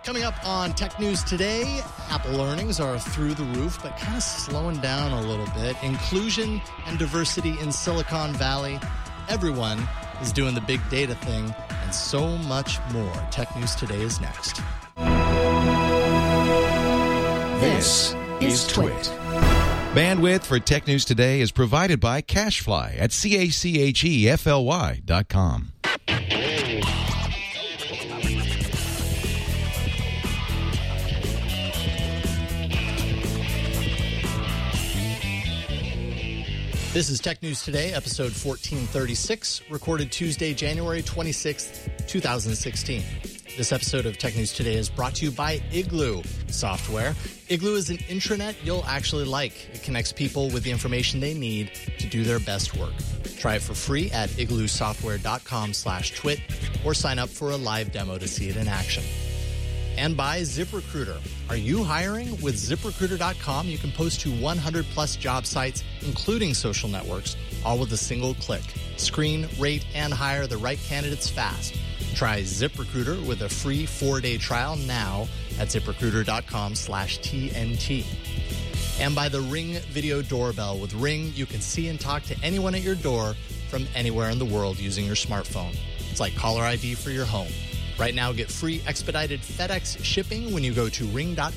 Coming up on Tech News Today, Apple earnings are through the roof, but kind of slowing down a little bit. Inclusion and diversity in Silicon Valley. Everyone is doing the big data thing, and so much more. Tech News Today is next. This is Twit. Bandwidth for Tech News Today is provided by CacheFly at CacheFly.com. This is Tech News Today, episode 1436, recorded Tuesday, January 26th, 2016. This episode of Tech News Today is brought to you by Igloo software. Igloo is an intranet you'll actually like. It connects people with the information they need to do their best work. Try it for free at igloosoftware.com/twit or sign up for a live demo to see it in action. And by ZipRecruiter. Are you hiring? With ZipRecruiter.com, you can post to 100-plus job sites, including social networks, all with a single click. Screen, rate, and hire the right candidates fast. Try ZipRecruiter with a free 4-day trial now at ZipRecruiter.com/TNT. And by the Ring Video Doorbell. With Ring, you can see and talk to anyone at your door from anywhere in the world using your smartphone. It's like caller ID for your home. Right now, get free expedited FedEx shipping when you go to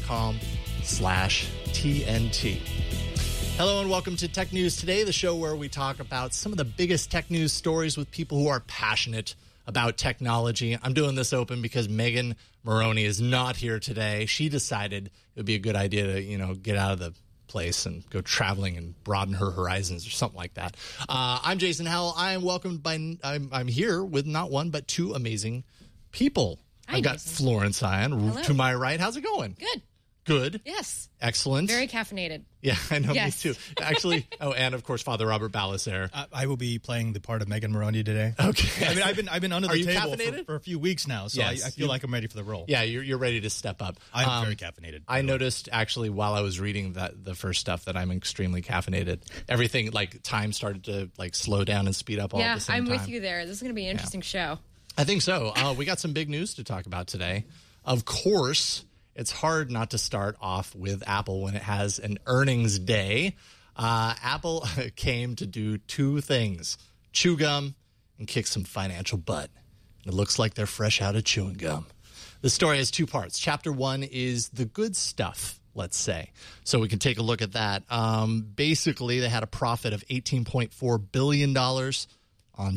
ring.com/TNT. Hello and welcome to Tech News Today, the show where we talk about some of the biggest tech news stories with people who are passionate about technology. I'm doing this open because Megan Moroney is not here today. She decided it would be a good idea to, get out of the place and go traveling and broaden her horizons or something like that. I'm Jason Howell. I am welcomed by, I'm here with not one, but two amazing people. Hi, I've got Jason. Florence Ion Hello. to my right. How's it going? Good. Good. Yes. Excellent. Very caffeinated. Yeah, I know. Yes. Me too. Actually, and of course, Father Robert Balaser. I will be playing the part of Megan Moroney today. Okay. I mean, I've been under Are the you table caffeinated? for a few weeks now, so Yes. I feel like I'm ready for the role. Yeah, you're ready to step up. I'm very caffeinated. I noticed actually while I was reading the first stuff that I'm extremely caffeinated. Everything like time started to like slow down and speed up all at the same I'm time. with you there. This is going to be an interesting show. I think so. We got some big news to talk about today. Of course, it's hard not to start off with Apple when it has an earnings day. Apple came to do two things: chew gum and kick some financial butt. It looks like they're fresh out of chewing gum. The story has two parts. Chapter one is the good stuff, let's say. So we can take a look at that. Basically, they had a profit of $18.4 billion on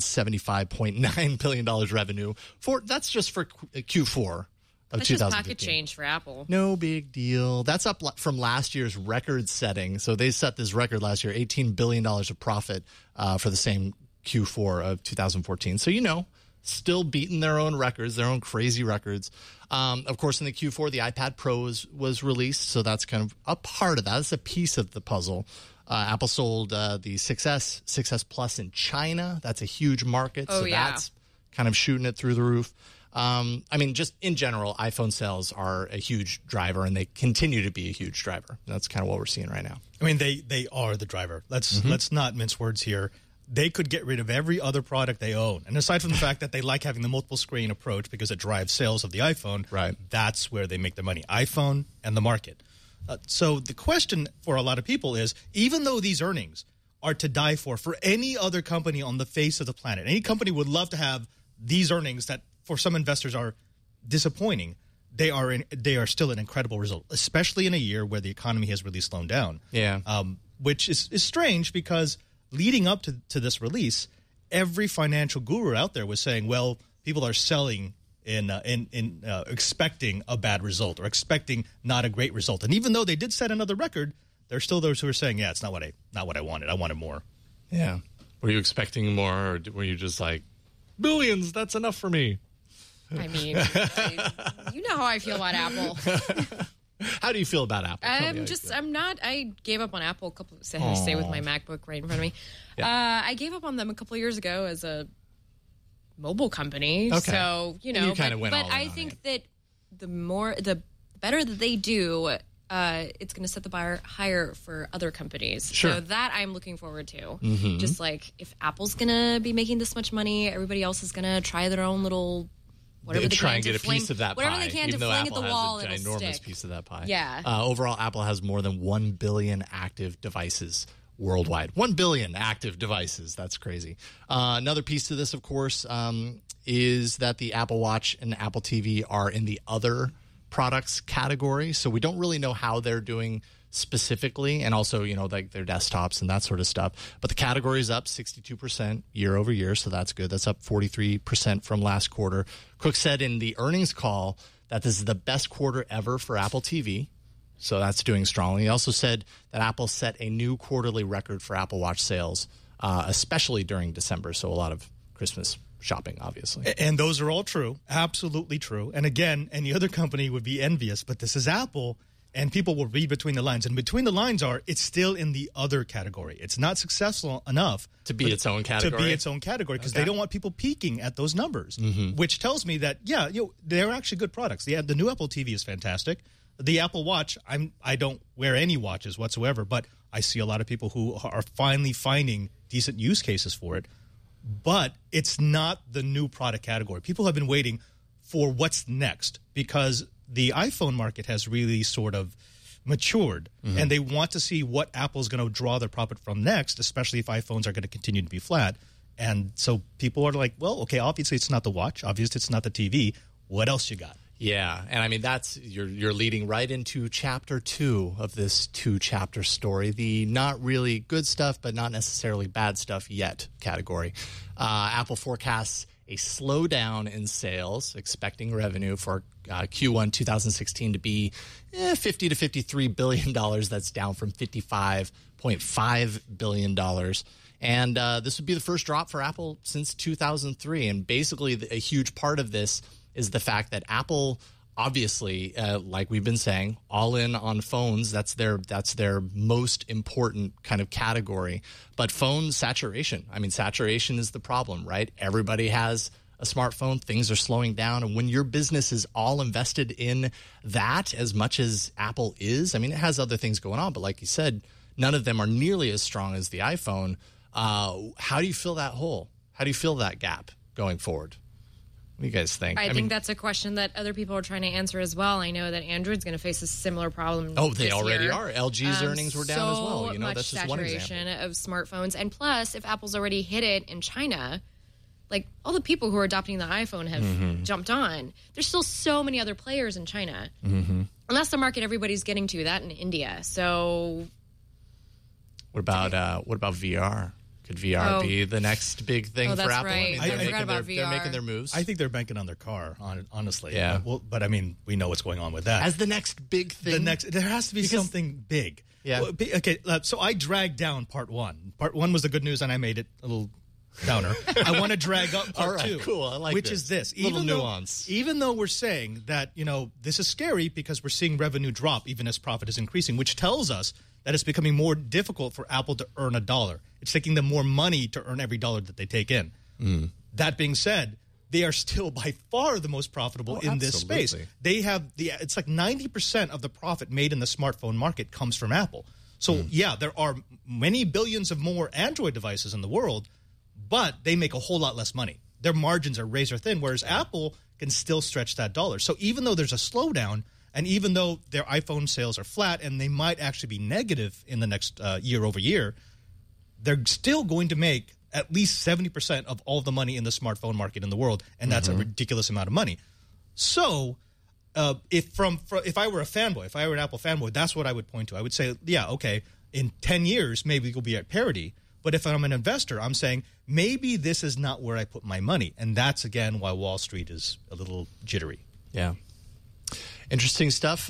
$75.9 billion revenue. That's just for Q4 of That's just 2015. pocket change for Apple. No big deal. That's up from last year's record setting. So they set this record last year, $18 billion of profit for the same Q4 of 2014. So, still beating their own records, their own crazy records. Of course, in the Q4, the iPad Pro was released. So that's kind of a part of that. It's a piece of the puzzle. Apple sold the 6S Plus in China. That's a huge market. Oh, so yeah. that's kind of shooting it through the roof. Just in general, iPhone sales are a huge driver, and they continue to be a huge driver. That's kind of what we're seeing right now. I mean, they are the driver. Let's not mince words here. They could get rid of every other product they own. And aside from the fact that they like having the multiple screen approach because it drives sales of the iPhone, right, that's where they make their money, iPhone and the market. So the question for a lot of people is, even though these earnings are to die for any other company on the face of the planet, any company would love to have these earnings that for some investors are disappointing, they are still an incredible result, especially in a year where the economy has really slowed down. Yeah. Which is strange because leading up to this release, every financial guru out there was saying, well, people are selling in expecting a bad result or expecting not a great result. And even though they did set another record, there's still those who are saying, yeah, it's not what I wanted. I wanted more. Yeah. Were you expecting more, or were you just like, billions, that's enough for me? I mean, you know how I feel about Apple. How do you feel about Apple? I gave up on Apple I stay with my MacBook right in front of me. Yeah. I gave up on them a couple of years ago as a mobile company. Okay. So, You kinda went all in I on think it. that the better that they do, it's going to set the bar higher for other companies. Sure. So that I'm looking forward to. Mm-hmm. Just like if Apple's going to be making this much money, everybody else is going to try their own little whatever they try can and to get a fling, piece of that whatever pie. they can even to though fling Apple at the has wall, a it'll ginormous stick. piece of that pie. Yeah. Overall, Apple has more than 1 billion active devices worldwide. 1 billion active devices. That's crazy. Another piece to this, of course, is that the Apple Watch and Apple TV are in the other products category. So we don't really know how they're doing specifically, and also, like their desktops and that sort of stuff. But the category is up 62% year over year, so that's good. That's up 43% from last quarter. Cook said in the earnings call that this is the best quarter ever for Apple TV, so that's doing strongly. He also said that Apple set a new quarterly record for Apple Watch sales, especially during December, so a lot of Christmas shopping, obviously. And those are all true, absolutely true. And again, any other company would be envious, but this is Apple. And people will read between the lines. And between the lines it's still in the other category. It's not successful enough to be its own category. To be its own category, because they don't want people peeking at those numbers, which tells me that, they're actually good products. The new Apple TV is fantastic. The Apple Watch, I don't wear any watches whatsoever, but I see a lot of people who are finally finding decent use cases for it. But it's not the new product category. People have been waiting for what's next because the iPhone market has really sort of matured, and they want to see what Apple's going to draw their profit from next, especially if iPhones are going to continue to be flat. And so people are like, well, okay, obviously it's not the watch. Obviously it's not the TV. What else you got? Yeah, and I mean, that's you're leading right into chapter 2 of this 2-chapter story, the not really good stuff, but not necessarily bad stuff yet category. Apple forecasts a slowdown in sales, expecting revenue for Q1 2016 to be $50 to $53 billion. That's down from $55.5 billion. And this would be the first drop for Apple since 2003. And basically, a huge part of this is the fact that Apple, obviously, like we've been saying, all in on phones. That's their most important kind of category. But phone saturation. I mean, saturation is the problem, right? Everybody has a smartphone. Things are slowing down. And when your business is all invested in that as much as Apple is, I mean, it has other things going on. But like you said, none of them are nearly as strong as the iPhone. How do you fill that hole? How do you fill that gap going forward? What do you guys think? I think that's a question that other people are trying to answer as well. I know that Android's going to face a similar problem. Oh, they this already year. are. LG's earnings were down as well. So That's just one example. saturation of smartphones, and plus, if Apple's already hit it in China, like all the people who are adopting the iPhone have jumped on. There's still so many other players in China, and that's the market everybody's getting to. That in India. So, what about VR? Could VR be the next big thing for that's Apple? right. I mean, I forgot about they're VR. making their moves. I think they're banking on their car, honestly. Yeah. But I mean, we know what's going on with that. As the next big thing. There has to be something big. Yeah. Well, okay, so I dragged down part 1. Part 1 was the good news, and I made it a little downer. I want to drag up part 2. Cool. I like which this. is this. Little nuance. Even though we're saying that, this is scary because we're seeing revenue drop even as profit is increasing, which tells us that it's becoming more difficult for Apple to earn a dollar. It's taking them more money to earn every dollar that they take in. That being said, they are still by far the most profitable in this space. They have it's like 90% of the profit made in the smartphone market comes from Apple. So yeah, there are many billions of more Android devices in the world, but they make a whole lot less money. Their margins are razor thin, whereas Apple can still stretch that dollar. So even though there's a slowdown, and even though their iPhone sales are flat and they might actually be negative in the next year over year, they're still going to make at least 70% of all the money in the smartphone market in the world, and that's a ridiculous amount of money. So if I were a fanboy, if I were an Apple fanboy, that's what I would point to. I would say, yeah, okay, in 10 years, maybe we'll be at parity. But if I'm an investor, I'm saying maybe this is not where I put my money. And that's, again, why Wall Street is a little jittery. Yeah. Interesting stuff.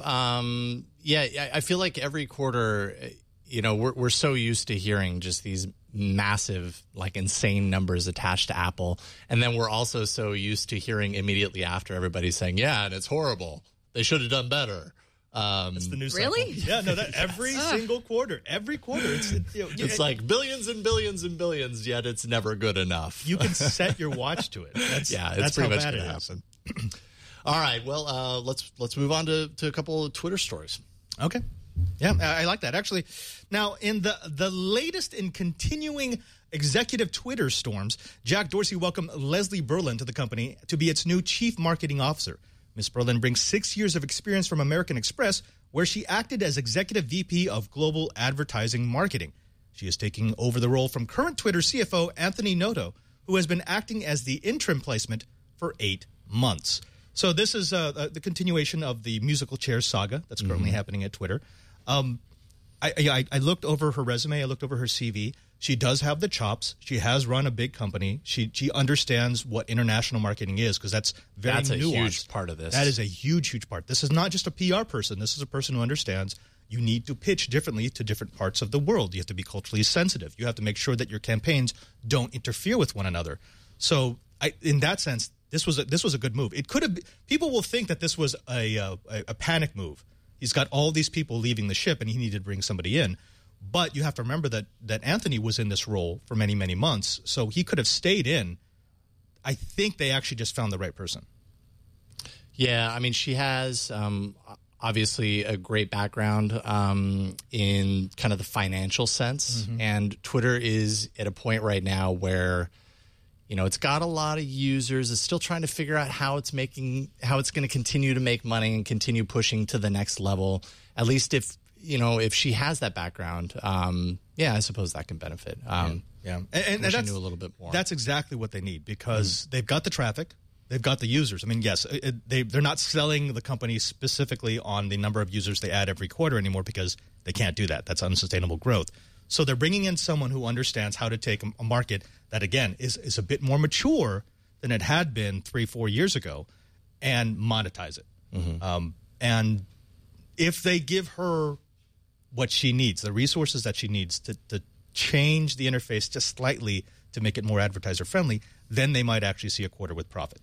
I feel like every quarter, we're so used to hearing just these massive, like insane numbers attached to Apple. And then we're also so used to hearing immediately after everybody saying, yeah, and it's horrible. They should have done better. It's the news really? cycle. Yeah, no, that every single quarter, it's like billions and billions and billions, yet it's never good enough. You can set your watch to it. It's pretty much going to happen. All right, well, let's move on to a couple of Twitter stories. Okay. Yeah, I like that. Actually, now in the latest in continuing executive Twitter storms, Jack Dorsey welcomed Leslie Berlin to the company to be its new chief marketing officer. Ms. Berlin brings 6 years of experience from American Express, where she acted as executive VP of global advertising marketing. She is taking over the role from current Twitter CFO Anthony Noto, who has been acting as the interim placement for 8 months. So this is the continuation of the musical chairs saga that's currently happening at Twitter. I looked over her resume. I looked over her CV. She does have the chops. She has run a big company. She understands what international marketing is, because that's very nuanced. That's a huge part of this. That is a huge, huge part. This is not just a PR person. This is a person who understands you need to pitch differently to different parts of the world. You have to be culturally sensitive. You have to make sure that your campaigns don't interfere with one another. So in that sense, this was a good move. It could have. People will think that this was a panic move. He's got all these people leaving the ship, and he needed to bring somebody in. But you have to remember that Anthony was in this role for many, many months, so he could have stayed in. I think they actually just found the right person. Yeah, I mean, she has obviously a great background in kind of the financial sense, and Twitter is at a point right now where, you know, it's got a lot of users. It's still trying to figure out how it's going to continue to make money and continue pushing to the next level. At least if she has that background, I suppose that can benefit. And that's, knew a little bit more. That's exactly what they need, because they've got the traffic, they've got the users. I mean, yes, they're not selling the company specifically on the number of users they add every quarter anymore, because they can't do that. That's unsustainable growth. So they're bringing in someone who understands how to take a market that, again, is a bit more mature than it had been 3-4 years ago, and monetize it. And if they give her what she needs, the resources that she needs to change the interface just slightly to make it more advertiser friendly, then they might actually see a quarter with profit.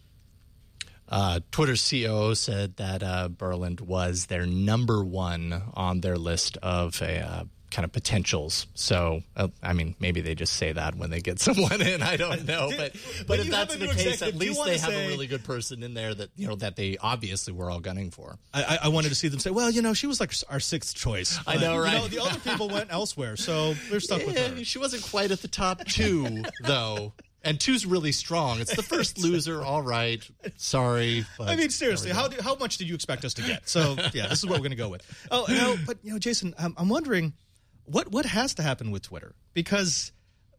Twitter's COO said that Berlin was their number one on their list of kind of potentials. So, I mean, maybe they just say that when they get someone in. I don't know. But if that's the case, at least they have a really good person in there that they obviously were all gunning for. I wanted to see them say, well, she was like our sixth choice. I know, right? The other people went elsewhere, so we're stuck with her. She wasn't quite at the top two, though. And two's really strong. It's the first loser. All right. Sorry. I mean, seriously, how much did you expect us to get? So, yeah, this is what we're going to go with. Oh, no, but, Jason, I'm wondering, what has to happen with Twitter? Because,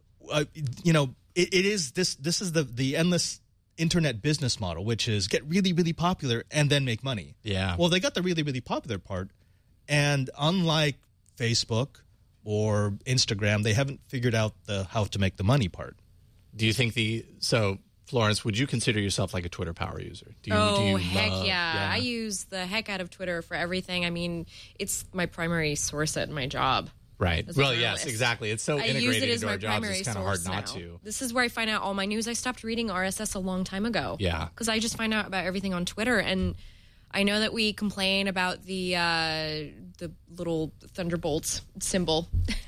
it is this is the endless internet business model, which is get really, really popular and then make money. Yeah. Well, they got the really, really popular part. And unlike Facebook or Instagram, they haven't figured out how to make the money part. Do you think Florence, would you consider yourself like a Twitter power user? Heck yeah. I use the heck out of Twitter for everything. I mean, it's my primary source at my job. Right. Well, yes, exactly. It's so integrated into our jobs, it's kind of hard not to. This is where I find out all my news. I stopped reading RSS a long time ago. Yeah. Because I just find out about everything on Twitter. And I know that we complain about the little Thunderbolts symbol,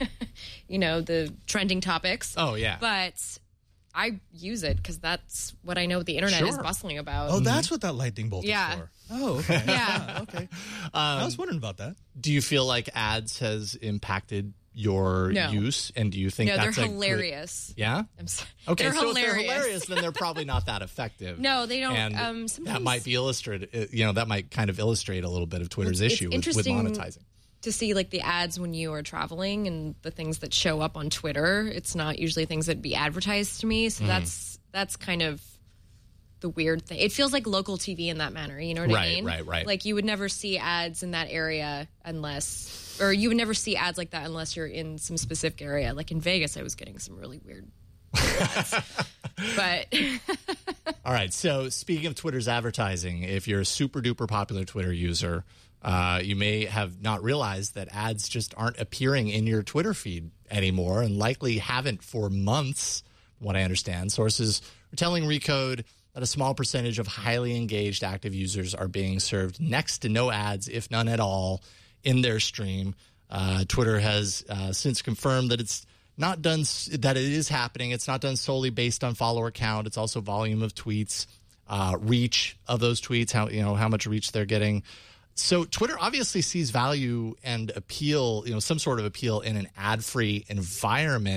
the trending topics. Oh, yeah. But I use it because that's what I know the internet is bustling about. Oh, that's what that lightning bolt is for. Oh, okay. Yeah. Okay. I was wondering about that. Do you feel like ads has impacted your use? And do you think that's they're hilarious? Yeah? I'm sorry. Okay, they're so hilarious. if they're hilarious, then they're probably not that effective. No, they don't. And sometimes that might be illustrated. That might kind of illustrate a little bit of Twitter's issue with monetizing. To see like the ads when you are traveling and the things that show up on Twitter, it's not usually things that be advertised to me. So that's kind of the weird thing. It feels like local TV in that manner. You know what I mean? Right. Like you would never see ads in that area or you would never see ads like that unless you're in some specific area. Like in Vegas, I was getting some really weird ads. But all right. So speaking of Twitter's advertising, if you're a super duper popular Twitter user, you may have not realized that ads just aren't appearing in your Twitter feed anymore, and likely haven't for months, what I understand. Sources are telling Recode that a small percentage of highly engaged active users are being served next to no ads, if none at all, in their stream. Twitter has since confirmed that it's not done, that it is happening. It's not done solely based on follower count. It's also volume of tweets, reach of those tweets, how much reach they're getting. So Twitter obviously sees value and appeal, some sort of appeal in an ad-free environment.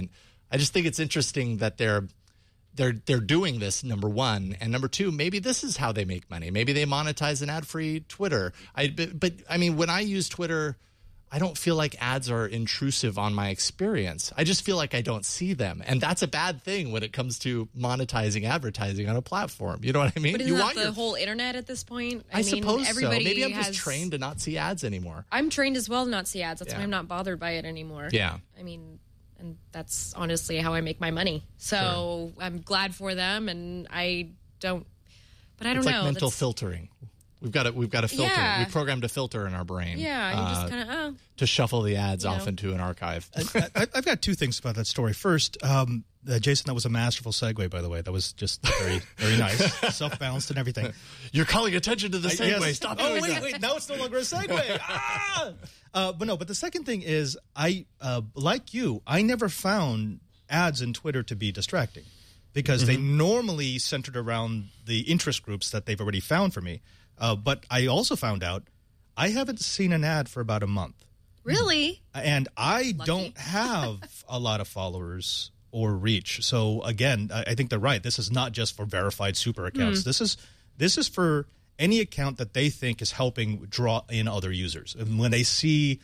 I just think it's interesting that they're doing this, number one, and number two, maybe this is how they make money. Maybe they monetize an ad-free Twitter. But I mean, when I use Twitter, I don't feel like ads are intrusive on my experience. I just feel like I don't see them. And that's a bad thing when it comes to monetizing advertising on a platform. You know what I mean? But isn't that the whole internet at this point? I mean, suppose everybody so. Maybe I'm just trained to not see ads anymore. I'm trained as well to not see ads. That's why I'm not bothered by it anymore. Yeah. I mean, and that's honestly how I make my money. So I'm glad for them, and I don't know. It's like mental filtering. We've got a filter. Yeah. We programmed a filter in our brain. Yeah, you just kind of to shuffle the ads off into an archive. I've got two things about that story. First, Jason, that was a masterful segue, by the way. That was just very, very nice, self-balanced and everything. You're calling attention to the segue. Yes. Stop doing that. Wait, now it's no longer a segue. But the second thing is, I like you, I never found ads in Twitter to be distracting because they normally centered around the interest groups that they've already found for me. But I also found out I haven't seen an ad for about a month. Really? And I don't have a lot of followers or reach. So again, I think they're right. This is not just for verified super accounts. This is for any account that they think is helping draw in other users. And when they see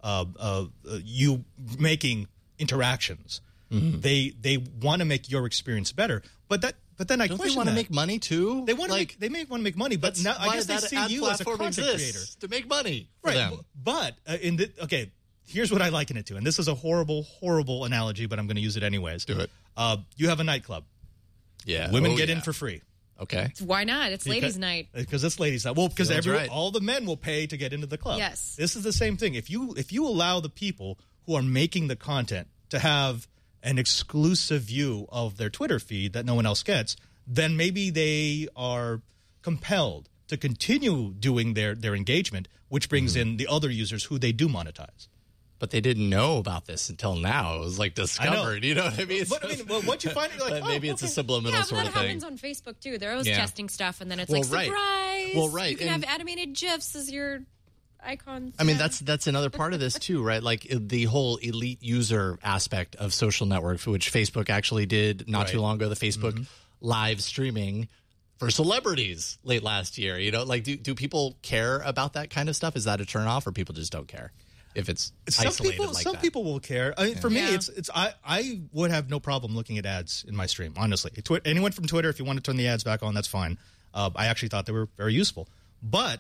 you making interactions, they want to make your experience better. But then I don't question they want that. to make money too? They want to make make money, but now I guess they see you as a content creator to make money for them. But here's what I liken it to, and this is a horrible, horrible analogy, but I'm going to use it anyways. Do it. You have a nightclub. Yeah, women get in for free. Okay, why not? It's ladies' night. Because it's ladies' night. Well, because all the men will pay to get into the club. Yes, this is the same thing. If you allow the people who are making the content to have an exclusive view of their Twitter feed that no one else gets, then maybe they are compelled to continue doing their engagement, which brings in the other users who they do monetize. But they didn't know about this until now. It was like discovered. You know what I mean? But once you find it, you're like, maybe it's a subliminal sort of thing. Yeah, but that happens on Facebook too. They're always testing stuff, and then it's like, surprise! Well, right. You can have animated GIFs as your icons. I mean, that's another part of this too, right? Like the whole elite user aspect of social networks, which Facebook actually did not too long ago. The Facebook live streaming for celebrities late last year. You know, like do people care about that kind of stuff? Is that a turnoff, or people just don't care? If it's isolated like that. Some people will care. I mean, for me, I would have no problem looking at ads in my stream. Honestly, anyone from Twitter, if you want to turn the ads back on, that's fine. I actually thought they were very useful. But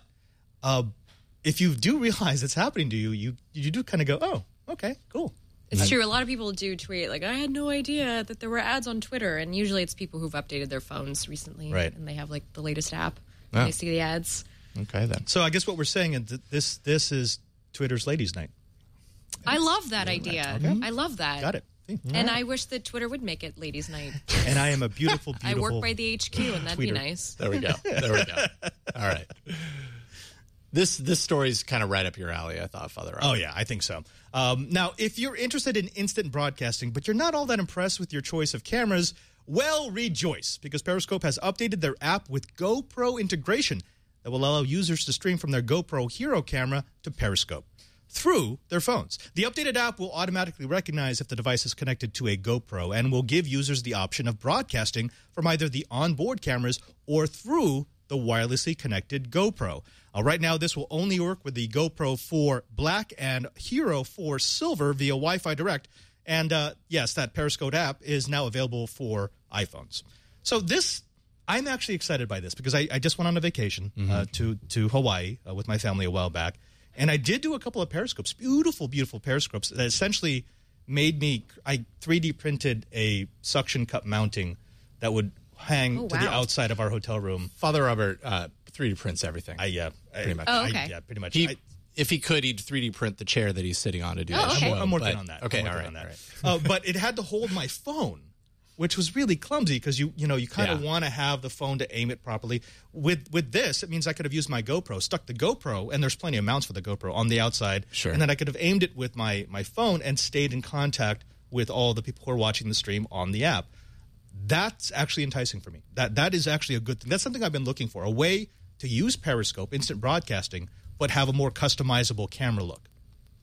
if you do realize it's happening to you, you do kind of go, oh, okay, cool. It's true. A lot of people do tweet like, I had no idea that there were ads on Twitter, and usually it's people who've updated their phones recently, and they have like the latest app. And they see the ads. Okay, then. So I guess what we're saying is this is Twitter's ladies' night. I love that idea. Okay. I love that. Got it. And I wish that Twitter would make it ladies' night. And I am a beautiful, beautiful I work by the HQ, and that'd tweeter. be nice. There we go. All right. This story's kind of right up your alley, I thought, Father Robert. Oh, yeah, I think so. Now, if you're interested in instant broadcasting, but you're not all that impressed with your choice of cameras, well, rejoice, because Periscope has updated their app with GoPro integration that will allow users to stream from their GoPro Hero camera to Periscope through their phones. The updated app will automatically recognize if the device is connected to a GoPro and will give users the option of broadcasting from either the onboard cameras or through the wirelessly connected GoPro. Right now, this will only work with the GoPro 4 Black and Hero 4 Silver via Wi-Fi Direct. And yes, that Periscope app is now available for iPhones. So I'm actually excited by this because I just went on a vacation to Hawaii with my family a while back. And I did do a couple of periscopes, beautiful, beautiful periscopes that essentially made me, I 3D printed a suction cup mounting that would hang to the outside of our hotel room. Father Robert 3D prints everything. Pretty much. Oh, okay. Pretty much. If he could, he'd 3D print the chair that he's sitting on to do that. Okay. I'm working on that. Okay, I'm all working right. on that. But it had to hold my phone, which was really clumsy because you kind of want to have the phone to aim it properly. With this, it means I could have used my GoPro, stuck the GoPro, and there's plenty of mounts for the GoPro on the outside. Sure. And then I could have aimed it with my phone and stayed in contact with all the people who are watching the stream on the app. That's actually enticing for me. That is actually a good thing. That's something I've been looking for, a way to use Periscope, instant broadcasting, but have a more customizable camera look.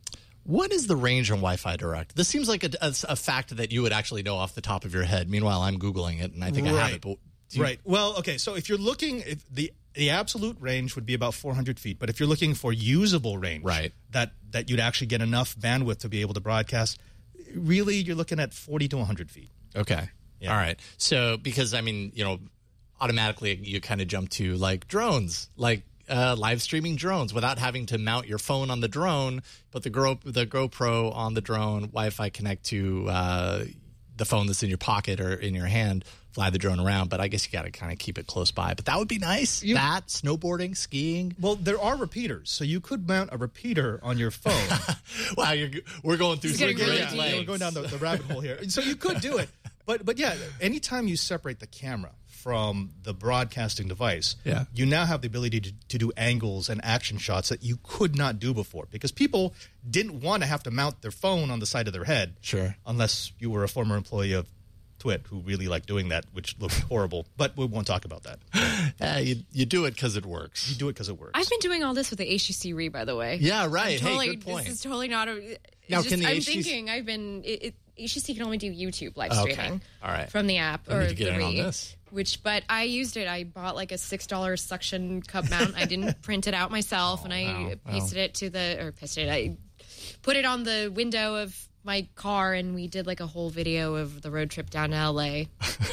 What is the range on Wi-Fi Direct? This seems like a fact that you would actually know off the top of your head. Meanwhile, I'm Googling it, and I think I have it. But Right. Well, okay. So if you're looking, the absolute range would be about 400 feet. But if you're looking for usable range, right, that you'd actually get enough bandwidth to be able to broadcast, really, you're looking at 40 to 100 feet. Okay. Yeah. All right. So because, I mean, automatically you kind of jump to like drones, like live streaming drones without having to mount your phone on the drone, but the GoPro on the drone, Wi-Fi connect to the phone that's in your pocket or in your hand, fly the drone around. But I guess you got to kind of keep it close by. But that would be nice. That, snowboarding, skiing. Well, there are repeaters, so you could mount a repeater on your phone. Wow, we're going through some great really legs. We're going down the rabbit hole here. So you could do it. But yeah, anytime you separate the camera from the broadcasting device, you now have the ability to do angles and action shots that you could not do before, because people didn't want to have to mount their phone on the side of their head. Sure. Unless you were a former employee of Twit who really liked doing that, which looked horrible. But we won't talk about that. You do it because it works. You do it because it works. I've been doing all this with the HTC Re, by the way. Yeah, right. Totally, hey, good point. This is totally not a... Now, just, can the I'm HTC... thinking I've been... HTC can only do YouTube live streaming. All right. From the app. I or need to get the in on Re. this. But I used it. I bought like a $6 suction cup mount. I didn't print it out myself, and I pasted it to I put it on the window of my car, and we did like a whole video of the road trip down to LA.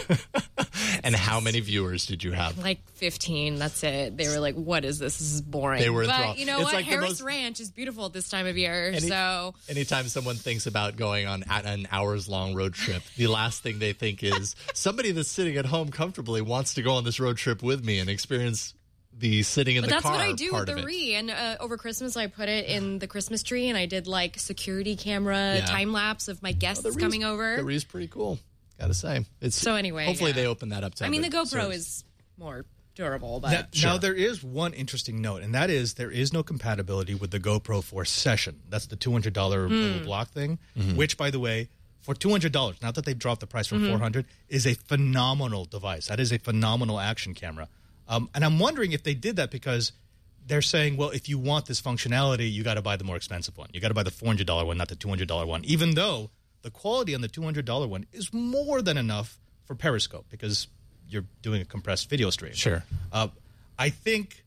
And how many viewers did you have? Like 15. That's it. They were like, "What is this? This is boring." They were but you know it's what? like Harris Ranch is beautiful at this time of year. So anytime someone thinks about going on an hours-long road trip, the last thing they think is somebody that's sitting at home comfortably wants to go on this road trip with me and experience the sitting in the car. That's what I do with the Re. And over Christmas, I put it in the Christmas tree, and I did like security camera time lapse of my guests coming over. The Re's pretty cool, gotta say. So anyway, hopefully they open that up to. I mean, the GoPro is more durable, but now there is one interesting note, and that is there is no compatibility with the GoPro for Session. That's the $200 little block thing, which, by the way, for $200, now that they've dropped the price from $400, is a phenomenal device. That is a phenomenal action camera. And I'm wondering if they did that because they're saying, well, if you want this functionality, you got to buy the more expensive one. You got to buy the $400 one, not the $200 one, even though the quality on the $200 one is more than enough for Periscope because you're doing a compressed video stream. Sure. I think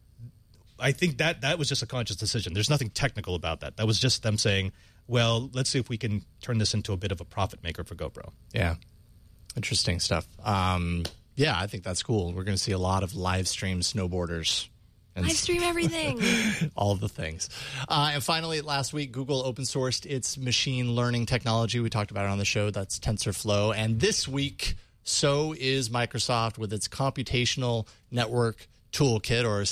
that was just a conscious decision. There's nothing technical about that. That was just them saying, well, let's see if we can turn this into a bit of a profit maker for GoPro. Yeah. Interesting stuff. Yeah, I think that's cool. We're going to see a lot of live stream snowboarders. And live stream everything. All the things. And finally, last week, Google open sourced its machine learning technology. We talked about it on the show. That's TensorFlow. And this week, so is Microsoft with its Computational Network Toolkit, or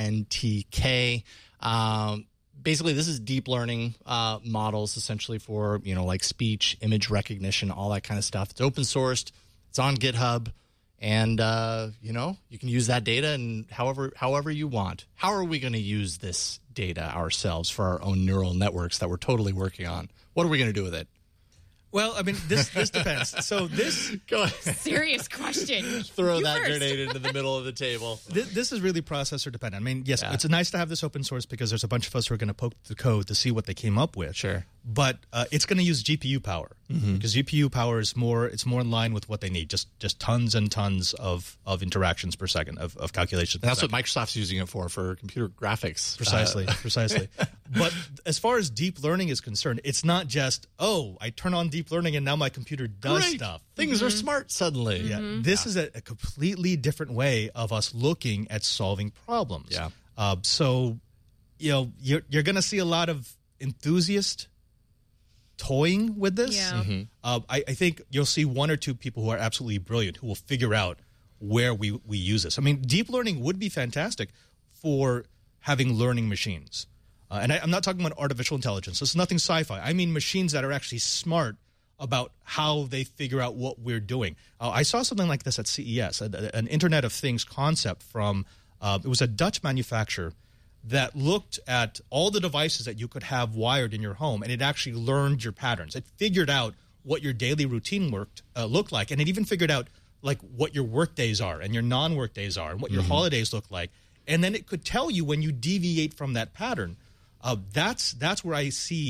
CNTK. Basically, this is deep learning models, essentially for, like speech, image recognition, all that kind of stuff. It's open sourced. It's on GitHub. And, you can use that data and however you want. How are we going to use this data ourselves for our own neural networks that we're totally working on? What are we going to do with it? Well, I mean, this depends. So this... Go ahead. Serious question. Throw that grenade into the middle of the table. This is really processor dependent. I mean, yes, it's nice to have this open source because there's a bunch of us who are going to poke the code to see what they came up with. Sure. But it's going to use GPU power because GPU power is more in line with what they need. Just tons and tons of interactions per second, of calculations per second. That's what Microsoft's using it for computer graphics. Precisely. But as far as deep learning is concerned, it's not just, I turn on deep learning and now my computer does stuff. Things are smart suddenly. Yeah. This is a completely different way of us looking at solving problems. Yeah. So, you're going to see a lot of enthusiast toying with this. Yeah. I think you'll see one or two people who are absolutely brilliant who will figure out where we use this. I mean, deep learning would be fantastic for having learning machines. And I'm not talking about artificial intelligence. This is nothing sci-fi. I mean machines that are actually smart about how they figure out what we're doing. I saw something like this at CES, an Internet of Things concept from, it was a Dutch manufacturer that looked at all the devices that you could have wired in your home, and it actually learned your patterns. It figured out what your daily routine looked like, and it even figured out like what your work days are and your non-work days are and what your holidays look like. And then it could tell you when you deviate from that pattern. That's where I see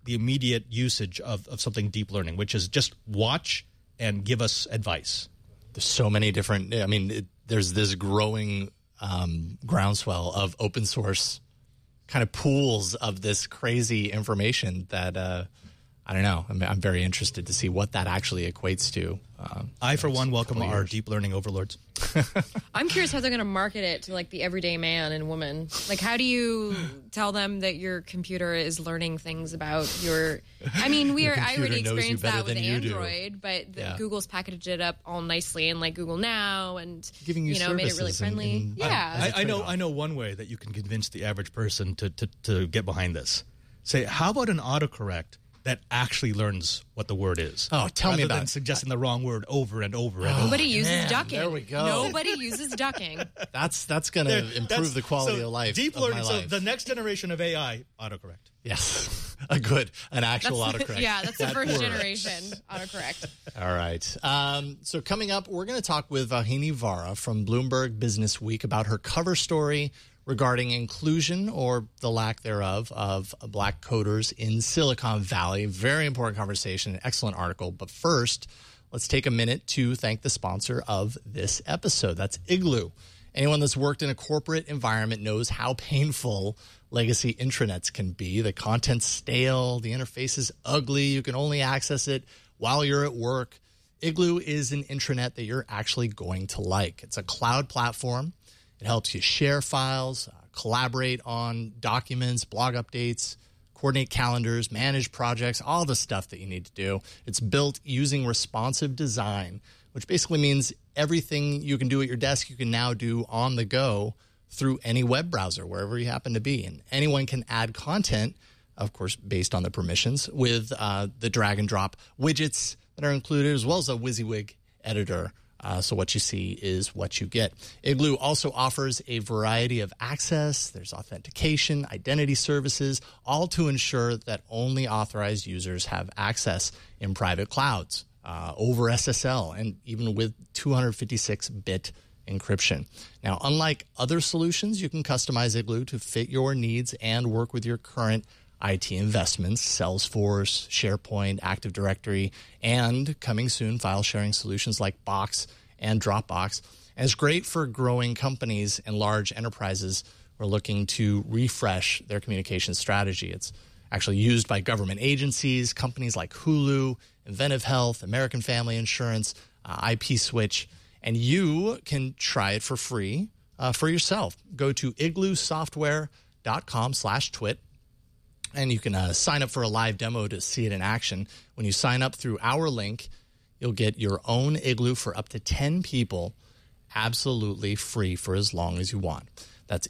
the immediate usage of something deep learning, which is just watch and give us advice. There's so many different, there's this growing groundswell of open source kind of pools of this crazy information that, I don't know. I'm very interested to see what that actually equates to. I, for one, welcome our deep learning overlords. I'm curious how they're going to market it to like the everyday man and woman. Like, how do you tell them that your computer is learning things about your? I mean, I already experienced that with Android, but Google's packaged it up all nicely in like Google Now and giving you made it really friendly. I know one way that you can convince the average person to get behind this. Say, how about an autocorrect that actually learns what the word is? Oh, tell me about than suggesting the wrong word over and over and over. Nobody uses ducking. There we go. Nobody uses ducking. That's going to improve the quality of life. Deep learning. So life. the next generation of AI, autocorrect. Yes, an actual autocorrect. Yeah, that's the first generation autocorrect. All right. So coming up, we're going to talk with Vauhini Vara from Bloomberg Business Week about her cover story regarding inclusion or the lack thereof of black coders in Silicon Valley. Very important conversation, an excellent article. But first, let's take a minute to thank the sponsor of this episode. That's Igloo. Anyone that's worked in a corporate environment knows how painful legacy intranets can be. The content's stale, the interface is ugly, you can only access it while you're at work. Igloo is an intranet that you're actually going to like. It's a cloud platform. It helps you share files, collaborate on documents, blog updates, coordinate calendars, manage projects, all the stuff that you need to do. It's built using responsive design, which basically means everything you can do at your desk, you can now do on the go through any web browser, wherever you happen to be. And anyone can add content, of course, based on the permissions, with the drag and drop widgets that are included, as well as a WYSIWYG editor. So what you see is what you get. Igloo also offers a variety of access. There's authentication, identity services, all to ensure that only authorized users have access in private clouds, over SSL, and even with 256-bit encryption. Now, unlike other solutions, you can customize Igloo to fit your needs and work with your current IT investments, Salesforce, SharePoint, Active Directory, and coming soon, file sharing solutions like Box and Dropbox. And it's great for growing companies and large enterprises who are looking to refresh their communication strategy. It's actually used by government agencies, companies like Hulu, Inventive Health, American Family Insurance, IP Switch, and you can try it for free for yourself. Go to igloosoftware.com/twit. And you can sign up for a live demo to see it in action. When you sign up through our link, you'll get your own Igloo for up to 10 people, absolutely free for as long as you want. That's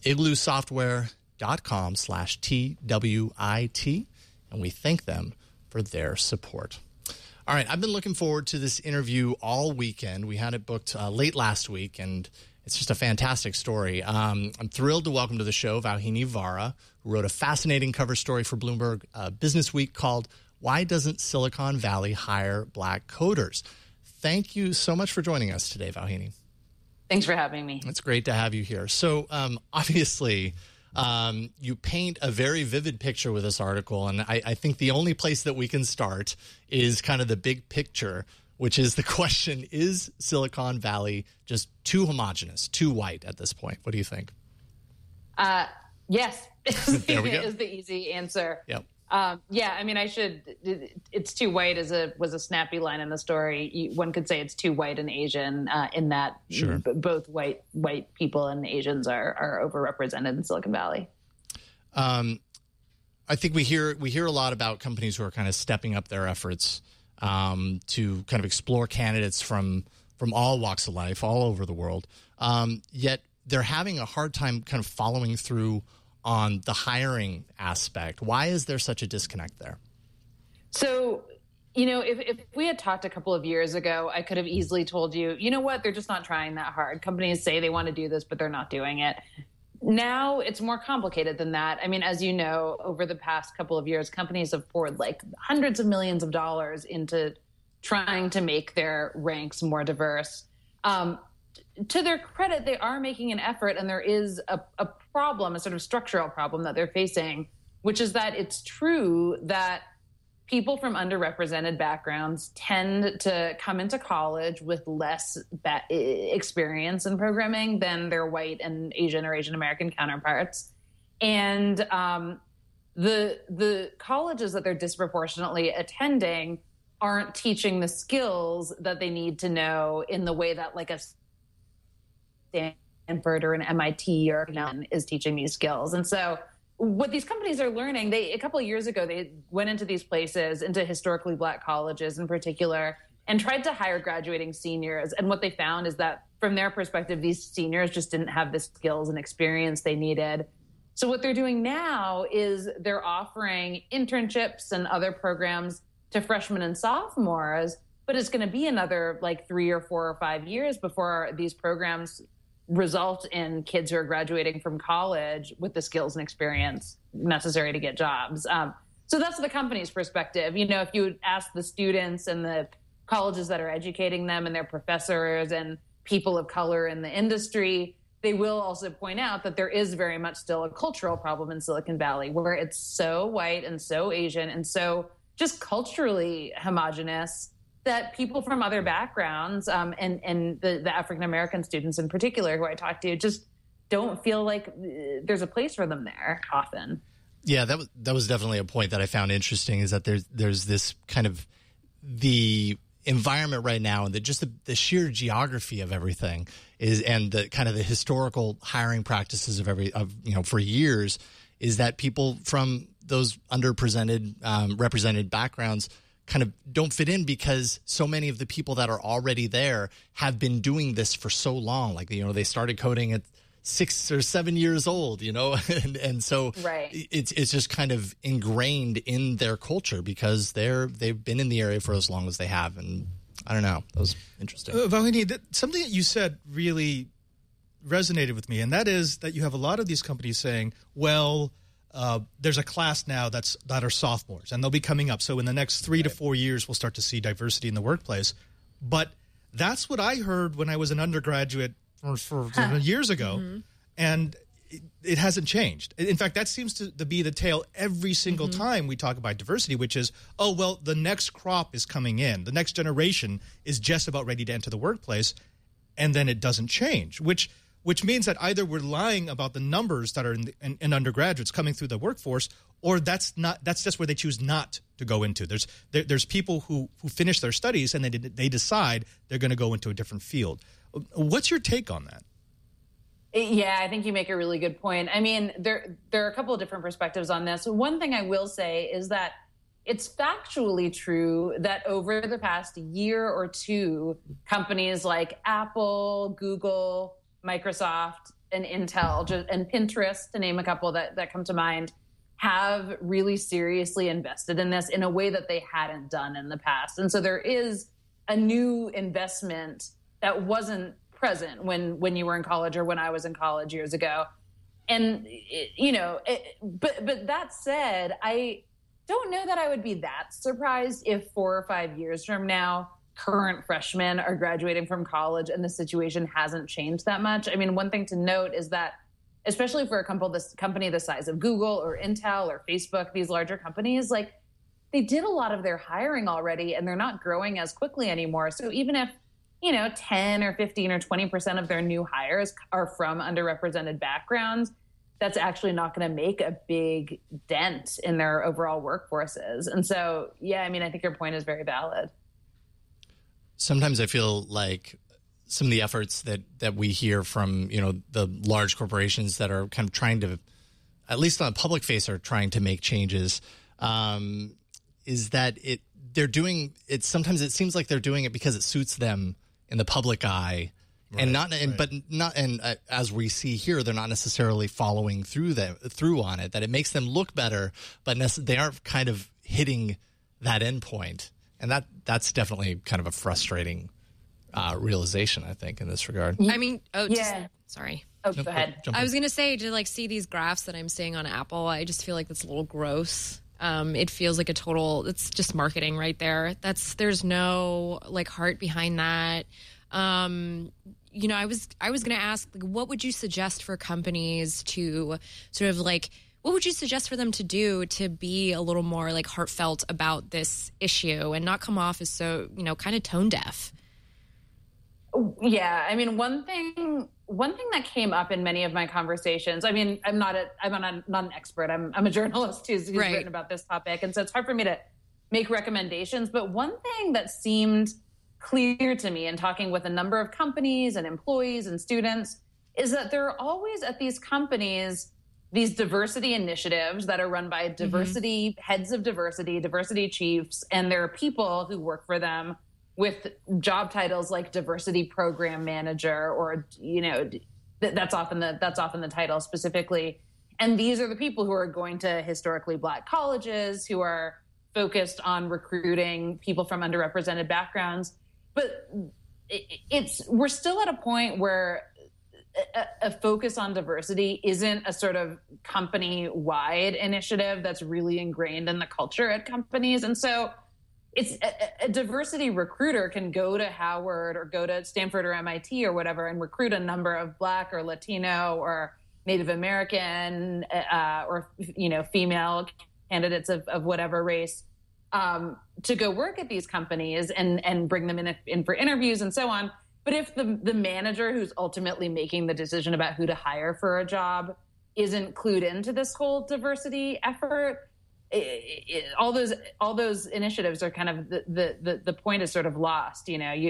igloosoftware.com/TWIT, and we thank them for their support. All right, I've been looking forward to this interview all weekend. We had it booked late last week, and it's just a fantastic story. I'm thrilled to welcome to the show Vauhini Vara, who wrote a fascinating cover story for Bloomberg Business Week called "Why Doesn't Silicon Valley Hire Black Coders?" Thank you so much for joining us today, Vauhini. Thanks for having me. It's great to have you here. So obviously, you paint a very vivid picture with this article, and I think the only place that we can start is kind of the big picture, which is the question, is Silicon Valley just too homogenous, too white at this point? What do you think? Yes, There we go. is the easy answer. Yep. Yeah, I mean, it's too white was a snappy line in the story. One could say it's too white and Asian in that Sure. Both white people and Asians are overrepresented in Silicon Valley. I think we hear a lot about companies who are kind of stepping up their efforts to kind of explore candidates from all walks of life, all over the world. Yet they're having a hard time kind of following through on the hiring aspect. Why is there such a disconnect there? So, if we had talked a couple of years ago, I could have easily told you, you know what, they're just not trying that hard. Companies say they want to do this, but they're not doing it. Now it's more complicated than that. I mean, as you know, over the past couple of years, companies have poured like hundreds of millions of dollars into trying to make their ranks more diverse. To their credit, they are making an effort, and there is a problem, a sort of structural problem that they're facing, which is that it's true that people from underrepresented backgrounds tend to come into college with less experience in programming than their white and Asian or Asian American counterparts. And the colleges that they're disproportionately attending aren't teaching the skills that they need to know in the way that like a Stanford or an MIT or is teaching these skills. And so what these companies are learning, a couple of years ago, they went into these places, into historically Black colleges in particular, and tried to hire graduating seniors. And what they found is that from their perspective, these seniors just didn't have the skills and experience they needed. So what they're doing now is they're offering internships and other programs to freshmen and sophomores, but it's going to be another like 3 or 4 or 5 years before these programs result in kids who are graduating from college with the skills and experience necessary to get jobs. So that's the company's perspective. You know, if you would ask the students and the colleges that are educating them and their professors and people of color in the industry, they will also point out that there is very much still a cultural problem in Silicon Valley where it's so white and so Asian and so just culturally homogenous that people from other backgrounds and the African-American students in particular who I talk to just don't feel like there's a place for them there often. Yeah, that was definitely a point that I found interesting, is that there's this kind of the environment right now and just the sheer geography of everything is, and the kind of the historical hiring practices of for years, is that people from those underrepresented represented backgrounds kind of don't fit in because so many of the people that are already there have been doing this for so long. Like, they started coding at 6 or 7 years old, and so right. It's just kind of ingrained in their culture because they've been in the area for as long as they have. And I don't know, that was interesting. Vauhini, something that you said really resonated with me, and that is that you have a lot of these companies saying, well, there's a class now that are sophomores, and they'll be coming up. So in the next 3 to 4 years, we'll start to see diversity in the workplace. But that's what I heard when I was an undergraduate for years ago, mm-hmm. and it hasn't changed. In fact, that seems to be the tale every single mm-hmm. time we talk about diversity, which is, oh, well, the next crop is coming in. The next generation is just about ready to enter the workplace, and then it doesn't change, which means that either we're lying about the numbers that are in undergraduates coming through the workforce, or that's just where they choose not to go into. There's people who finish their studies and they decide they're going to go into a different field. What's your take on that? Yeah, I think you make a really good point. I mean, there are a couple of different perspectives on this. One thing I will say is that it's factually true that over the past year or two, companies like Apple, Google, Microsoft, and Intel, and Pinterest, to name a couple that come to mind, have really seriously invested in this in a way that they hadn't done in the past. And so there is a new investment that wasn't present when you were in college or when I was in college years ago. And, but that said, I don't know that I would be that surprised if 4 or 5 years from now, current freshmen are graduating from college and the situation hasn't changed that much. I mean, one thing to note is that, especially for a company the size of Google or Intel or Facebook, these larger companies, like, they did a lot of their hiring already and they're not growing as quickly anymore. So even if 10 or 15 or 20% of their new hires are from underrepresented backgrounds, that's actually not going to make a big dent in their overall workforces. And so, yeah, I mean, I think your point is very valid. Sometimes I feel like some of the efforts that we hear from, the large corporations that are kind of trying to, at least on a public face, are trying to make changes, is that they're doing it. Sometimes it seems like they're doing it because it suits them in the public eye, right, and as we see here, they're not necessarily following through on it. That it makes them look better, but they aren't kind of hitting that end point, and that's definitely kind of a frustrating realization, I think, in this regard. I mean, sorry. Oh, go ahead. I was going to say, to see these graphs that I'm seeing on Apple, I just feel like that's a little gross. It feels like it's just marketing right there. There's no heart behind that. I was going to ask, what would you suggest for companies to sort of What would you suggest for them to do to be a little more like heartfelt about this issue and not come off as so, kind of tone deaf? Yeah, I mean, one thing that came up in many of my conversations. I mean, I'm not an expert. I'm a journalist who's right. written about this topic, and so it's hard for me to make recommendations. But one thing that seemed clear to me in talking with a number of companies and employees and students is that there are always at these companies these diversity initiatives that are run by diversity heads of diversity chiefs, and there are people who work for them with job titles like diversity program manager, or that's often the title specifically. And these are the people who are going to historically Black colleges, who are focused on recruiting people from underrepresented backgrounds. But we're still at a point where a focus on diversity isn't a sort of company-wide initiative that's really ingrained in the culture at companies. And so it's a diversity recruiter can go to Howard or go to Stanford or MIT or whatever and recruit a number of Black or Latino or Native American or female candidates of whatever race to go work at these companies and bring them in for interviews and so on. But if the manager who's ultimately making the decision about who to hire for a job isn't clued into this whole diversity effort, all those initiatives are kind of the point is sort of lost.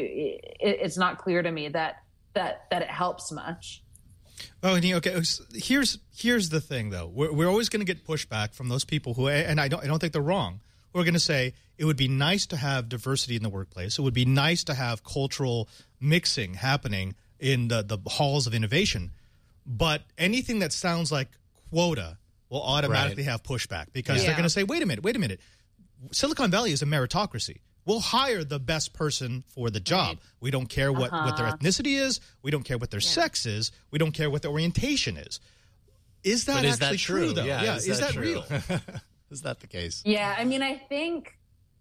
It's not clear to me that it helps much. Oh, okay. Here's the thing, though. We're always going to get pushback from those people who, and I don't think they're wrong. We're going to say it would be nice to have diversity in the workplace. It would be nice to have cultural mixing happening in the halls of innovation. But anything that sounds like quota will automatically have pushback because they're going to say, wait a minute. Silicon Valley is a meritocracy. We'll hire the best person for the job. Right. We don't care what their ethnicity is. We don't care what their sex is. We don't care what their orientation is. Is that true, though? Yeah, is that real? Is that the case? Yeah, I mean, I think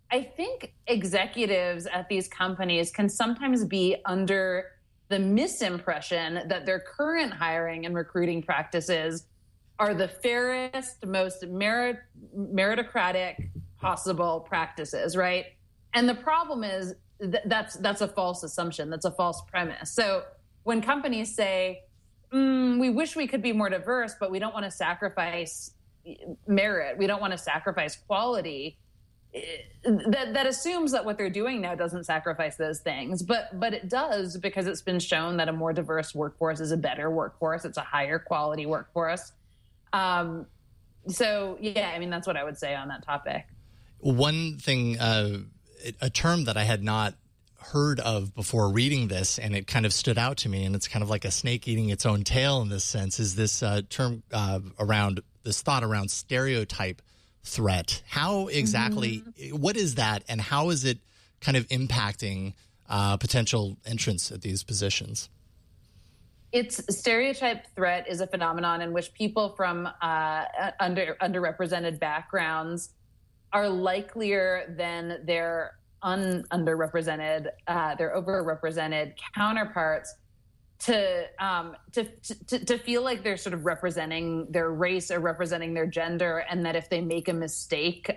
executives at these companies can sometimes be under the misimpression that their current hiring and recruiting practices are the fairest, most meritocratic possible practices, right? And the problem is that's a false assumption. That's a false premise. So when companies say, we wish we could be more diverse, but we don't want to sacrifice merit, we don't want to sacrifice quality, that assumes that what they're doing now doesn't sacrifice those things. But it does, because it's been shown that a more diverse workforce is a better workforce. It's a higher quality workforce. So, yeah, I mean, that's what I would say on that topic. One thing, a term that I had not heard of before reading this, and it kind of stood out to me, and it's kind of like a snake eating its own tail in this sense, is this term around this thought around stereotype threat. How exactly, what is that, and how is it kind of impacting potential entrants at these positions? It's stereotype threat is a phenomenon in which people from underrepresented backgrounds are likelier than their underrepresented, their overrepresented counterparts to feel like they're sort of representing their race or representing their gender, and that if they make a mistake,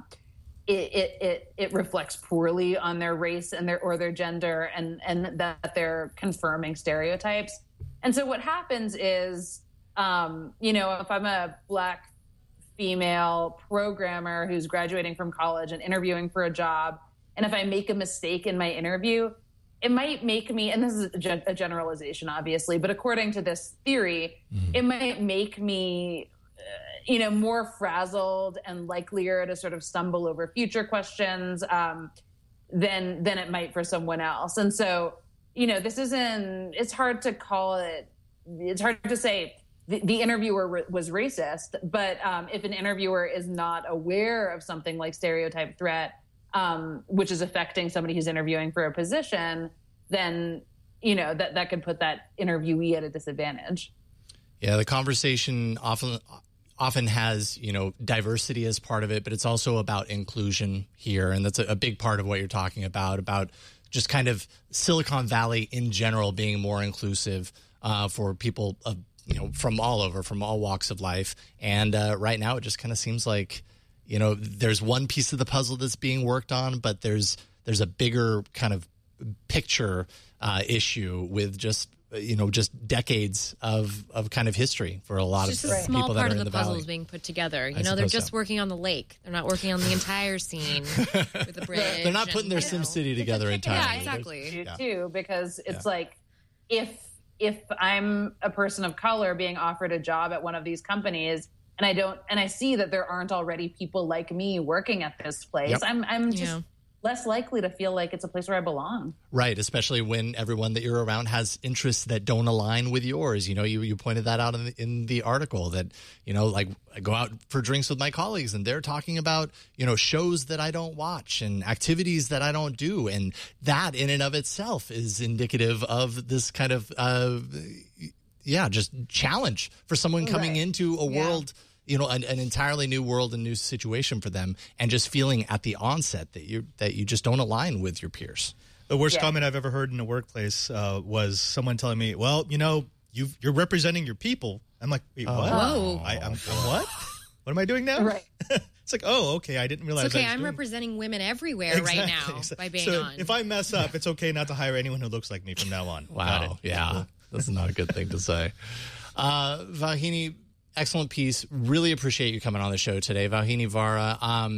it reflects poorly on their race and their gender, and that they're confirming stereotypes. And so what happens is, if I'm a Black female programmer who's graduating from college and interviewing for a job, and if I make a mistake in my interview, it might make me, and this is a generalization, obviously, but according to this theory, it might make me, more frazzled and likelier to sort of stumble over future questions than it might for someone else. And so, it's hard to call it, it's hard to say the interviewer was racist, but if an interviewer is not aware of something like stereotype threat, which is affecting somebody who's interviewing for a position, then, that could put that interviewee at a disadvantage. Yeah, the conversation often has, diversity as part of it, but it's also about inclusion here. And that's a big part of what you're talking about just kind of Silicon Valley in general being more inclusive for people of from all over, from all walks of life. And right now it just kind of seems like, there's one piece of the puzzle that's being worked on, but there's a bigger kind of picture issue with just decades of kind of history for a lot of people that are in the valley. Just a small part of the puzzle is being put together. They're just working on the lake. They're not working on the entire scene with the bridge. They're not putting their SimCity together entirely. Yeah, exactly. Too, because it's like if I'm a person of color being offered a job at one of these companies and I see that there aren't already people like me working at this place, I'm just less likely to feel like it's a place where I belong. Right, especially when everyone that you're around has interests that don't align with yours. You pointed that out in the article that, like I go out for drinks with my colleagues and they're talking about, shows that I don't watch and activities that I don't do. And that in and of itself is indicative of this kind of, just challenge for someone coming into a world, an entirely new world and new situation for them, and just feeling at the onset that you just don't align with your peers. The worst comment I've ever heard in a workplace was someone telling me, "Well, you're representing your people." I'm like, "Wait, what? Whoa. I'm what? What am I doing now?" Right. It's like, oh, okay, I didn't realize. It's okay, I'm representing women everywhere right now by being on. If I mess up, it's okay not to hire anyone who looks like me from now on. Wow, yeah, that's not a good thing to say. Vauhini, excellent piece. Really appreciate you coming on the show today. Vauhini Vara,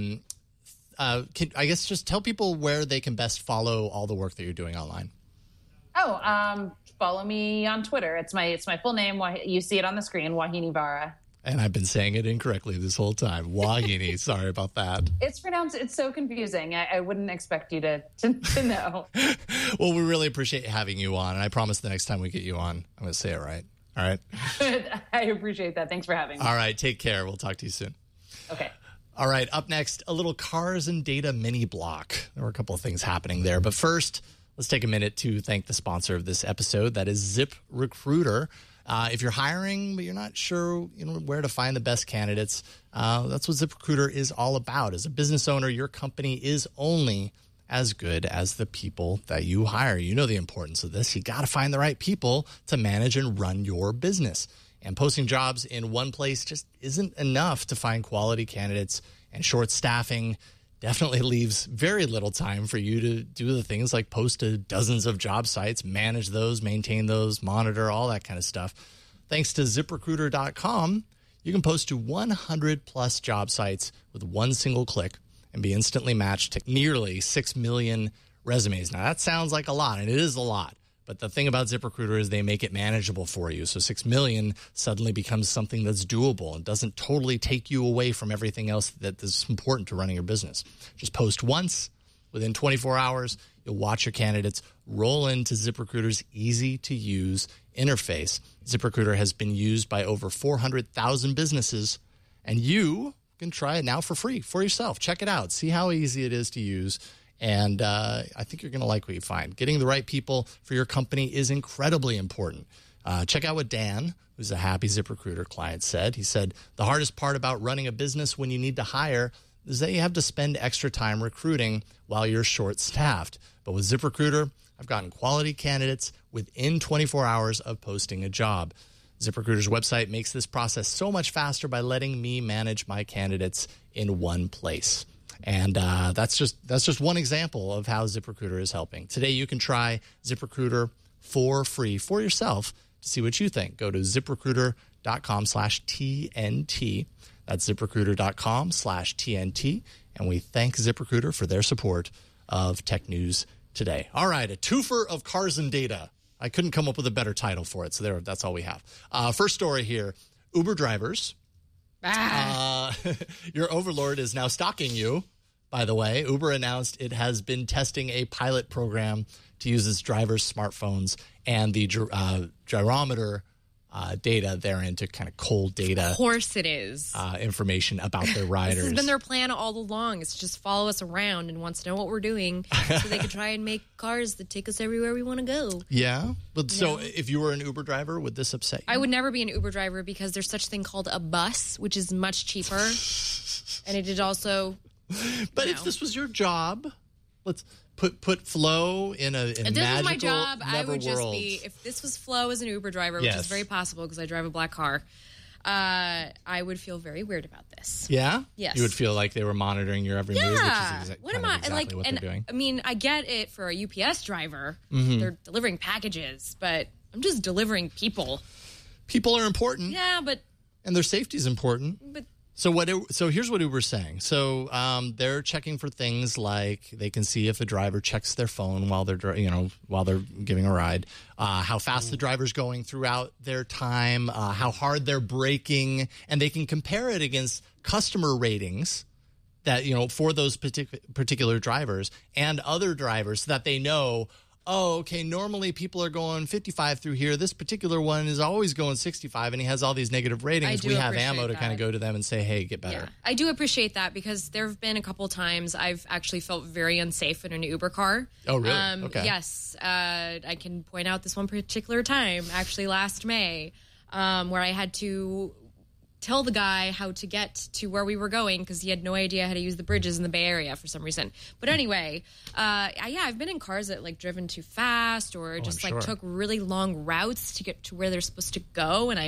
I guess just tell people where they can best follow all the work that you're doing online. Follow me on Twitter. It's my full name. You see it on the screen, Vauhini Vara. And I've been saying it incorrectly this whole time. Vauhini, sorry about that. It's so confusing. I wouldn't expect you to know. Well, we really appreciate having you on. And I promise the next time we get you on, I'm going to say it right. All right. I appreciate that. Thanks for having me. All right. Take care. We'll talk to you soon. Okay. All right. Up next, a little cars and data mini block. There were a couple of things happening there. But first, let's take a minute to thank the sponsor of this episode. That is ZipRecruiter. If you're hiring, but you're not sure where to find the best candidates, that's what ZipRecruiter is all about. As a business owner, your company is only as good as the people that you hire. You know the importance of this. You got to find the right people to manage and run your business. And posting jobs in one place just isn't enough to find quality candidates, and short staffing definitely leaves very little time for you to do the things like post to dozens of job sites, manage those, maintain those, monitor, all that kind of stuff. Thanks to ZipRecruiter.com, you can post to 100 plus job sites with one single click and be instantly matched to nearly 6 million resumes. Now, that sounds like a lot, and it is a lot. But the thing about ZipRecruiter is they make it manageable for you. So 6 million suddenly becomes something that's doable and doesn't totally take you away from everything else that is important to running your business. Just post once. Within 24 hours, you'll watch your candidates roll into ZipRecruiter's easy-to-use interface. ZipRecruiter has been used by over 400,000 businesses, and you can try it now for free for yourself. Check it out. See how easy it is to use. And I think you're going to like what you find. Getting the right people for your company is incredibly important. Check out what Dan, who's a happy ZipRecruiter client, said. He said, the hardest part about running a business when you need to hire is that you have to spend extra time recruiting while you're short-staffed. But with ZipRecruiter, I've gotten quality candidates within 24 hours of posting a job. ZipRecruiter's website makes this process so much faster by letting me manage my candidates in one place. And that's just one example of how ZipRecruiter is helping. Today, you can try ZipRecruiter for free for yourself to see what you think. Go to ZipRecruiter.com/TNT. That's ZipRecruiter.com/TNT. And we thank ZipRecruiter for their support of Tech News Today. All right, a twofer of cars and data. I couldn't come up with a better title for it, so that's all we have. First story here, Uber drivers. Your overlord is now stalking you. By the way, Uber announced it has been testing a pilot program to use its drivers' smartphones and the gyrometer data therein to kind of cold data. Of course it is. Information about their riders. This has been their plan all along. It's just follow us around and wants to know what we're doing so they can try and make cars that take us everywhere we want to go. Yeah? But so if you were an Uber driver, would this upset you? I would never be an Uber driver because there's such a thing called a bus, which is much cheaper. And it did also... But if this was your job, Put Flo in a If this was magical my job, I would just netherworld. be. If this was Flo as an Uber driver, which Yes. is very possible because I drive a black car, I would feel very weird about this. Yeah? Yes. You would feel like they were monitoring your every move, which is What am kind I of exactly what and they're doing. I mean, I get it for a UPS driver. Mm-hmm. They're delivering packages, but I'm just delivering people. People are important, Yeah, but and their safety is important. So here's what Uber's saying. So they're checking for things like they can see if a driver checks their phone while they're giving a ride, how fast the driver's going throughout their time, how hard they're braking, and they can compare it against customer ratings that for those particular drivers and other drivers, so that they know. Oh, okay. Normally people are going 55 through here. This particular one is always going 65, and he has all these negative ratings. do We have appreciate ammo to that. kind of go to them and say, hey, get better. yeah, I do appreciate that because there have been a couple times I've actually felt very unsafe in an Uber car. Oh, really? Okay. Yes. I can point out this one particular time, actually last May, where I had to tell the guy how to get to where we were going because he had no idea how to use the bridges in the Bay Area for some reason. But anyway, I've been in cars that driven too fast or just sure. took really long routes to get to where they're supposed to go, and I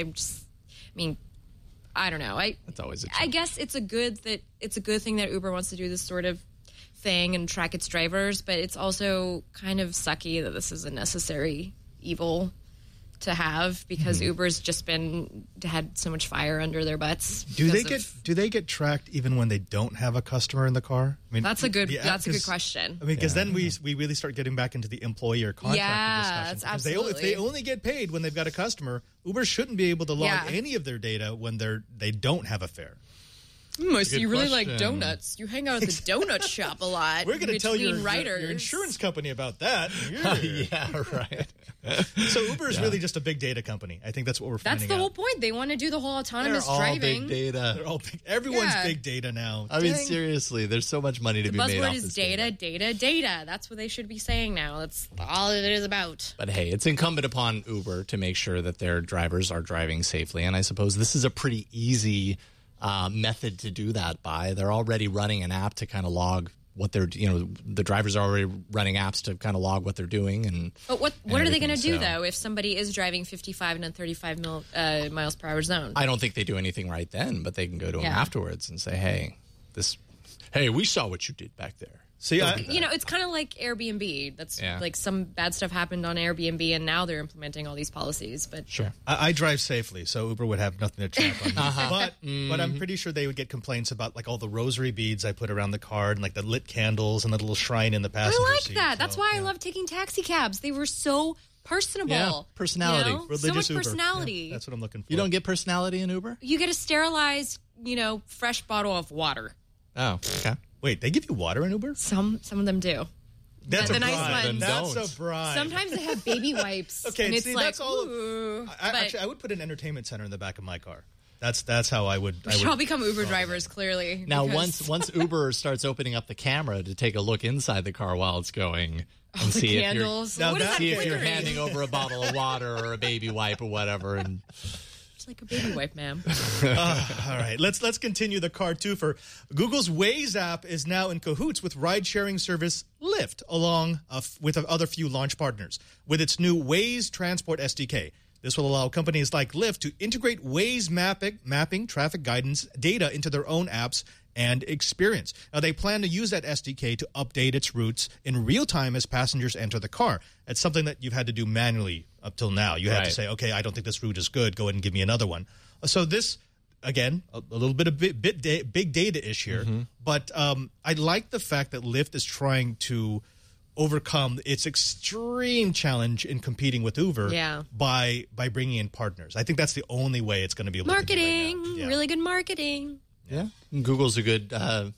don't know. That's always a I guess it's a good thing that Uber wants to do this sort of thing and track its drivers, but it's also kind of sucky that this is a necessary evil to have because Uber's just had so much fire under their butts. Do they get tracked even when they don't have a customer in the car? I mean, That's a good because- question. I mean, because then we really start getting back into the employer contract Yeah, discussion. that's Because if they absolutely. only get paid when they've got a customer, Uber shouldn't be able to log Yeah. any of their data when they don't have a fare. I see you really like question. donuts. You hang out at the donut shop a lot. We're going to tell your writers. insurance company about that. Yeah, right. So Uber is really just a big data company. I think that's what we're That's finding the out. whole point. They want to do the whole They're autonomous all driving. big data. They're all everyone's Yeah. big data now. I mean, Dang. seriously, there's so much money to be made Buzzword off is this data. That's what they should be saying now. That's all it is about. But hey, it's incumbent upon Uber to make sure that their drivers are driving safely. And I suppose this is a pretty easy method to do that by. They're already running an app to kind of log what they're, the drivers are already running apps to kind of log what they're doing. And But what are they going to do everything, so- though if somebody is driving 55 in a 35 miles per hour zone? I don't think they do anything right then, but they can go to them Yeah. afterwards and say, hey, we saw what you did back there. See, It's kind of like Airbnb. That's Yeah. some bad stuff happened on Airbnb, and now they're implementing all these policies. But Sure. I drive safely, so Uber would have nothing to check on me. Uh-huh. But I'm pretty sure they would get complaints about all the rosary beads I put around the car and the lit candles and the little shrine in the passenger I like seat. that. So, That's why I yeah. love taking taxi cabs. They were so personable. Yeah, personality. So Religious much Uber. personality. Yeah, that's what I'm looking for. You don't get personality in Uber? You get a sterilized, fresh bottle of water. Oh, okay. Wait, they give you water in Uber? Some of them do. That's The a nice bribe. ones. That's Don't. a bribe. Sometimes they have baby wipes. Okay, and it's see, like, that's all of- ooh. Actually, I would put an entertainment center in the back of my car. That's how I would. We should all become Uber drivers, clearly. Now, because once Uber starts opening up the camera to take a look inside the car while it's going and the see candles. Now What is that- that if you're flickering? handing over a bottle of water or a baby wipe or whatever, and It's like a baby wipe, ma'am. All right, let's continue the car twofer. Google's Waze app is now in cahoots with ride-sharing service Lyft, along with other few launch partners. With its new Waze Transport SDK, this will allow companies like Lyft to integrate Waze mapping, traffic guidance data into their own apps and experience. Now, they plan to use that SDK to update its routes in real time as passengers enter the car. It's something that you've had to do manually up till now. You had to Right. say, okay, I don't think this route is good. Go ahead and give me another one. So this, again, a little bit of big data-ish here. But I like the fact that Lyft is trying to overcome its extreme challenge in competing with Uber Yeah. by bringing in partners. I think that's the only way it's going to be able to compete Marketing. right now. Yeah. Really good marketing. yeah, Google's a good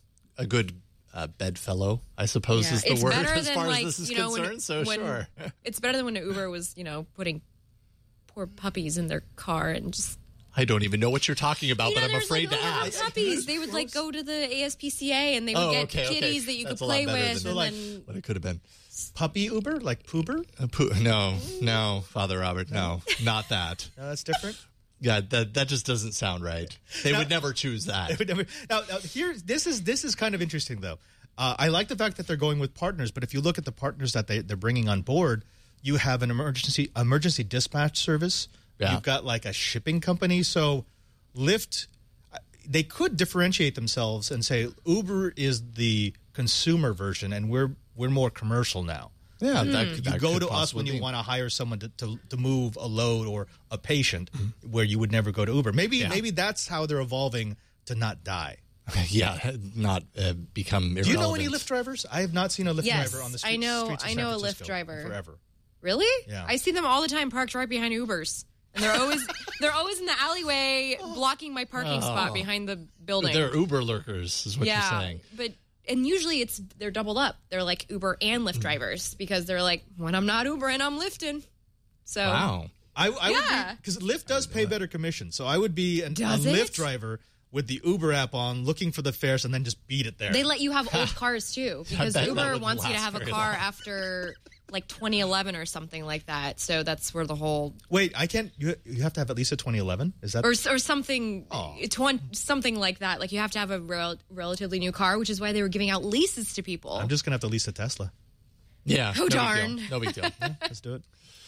bedfellow, I suppose Yeah. is the It's word better as than, far like, as this is you know, when- concerned. So when- sure. It's better than when Uber was, putting poor puppies in their car and just. I don't even know what you're talking about, but I'm there's, afraid like, to little ask. puppies. They would go to the ASPCA and they would Oh, get okay. kitties that you That's could a lot play better with, than and then what it could have been. Puppy Uber? Like Poober? No, Father Robert, no, not that. No, that's different? Yeah, that just doesn't sound right. They would never choose that. Now here, this is kind of interesting though. I like the fact that they're going with partners, but if you look at the partners that they're bringing on board, you have an emergency dispatch service. Yeah. You've got like a shipping company. So Lyft, they could differentiate themselves and say Uber is the consumer version, and we're more commercial now. Yeah, You go to us when you want to hire someone to move a load or a patient, where you would never go to Uber. Maybe that's how they're evolving to not die. Yeah, not become irrelevant. Do you know any Lyft drivers? I have not seen a Lyft Yes, driver on the I know streets of a San Lyft Francisco driver. forever. Really? Yeah. I see them all the time parked right behind Ubers. And they're always in the alleyway blocking my parking spot behind the building. They're Uber lurkers, is what you're saying. And usually they're doubled up. They're like Uber and Lyft drivers because they're like, when I'm not Ubering, I'm Lyfting. So Wow. I would be, because Lyft does pay better commission, so I would be a Lyft driver with the Uber app on, looking for the fares, and then just beat it there. They let you have old cars too, because bet that Uber wouldn't wants you to last have a very car long. after like 2011 or something like that. So that's where the whole Wait, I can't. You have to have at least a 2011. Is that or something something like that. Like you have to have a relatively new car, which is why they were giving out leases to people. I'm just gonna have to lease a Tesla. Yeah. Oh, darn. No big deal. Let's do it.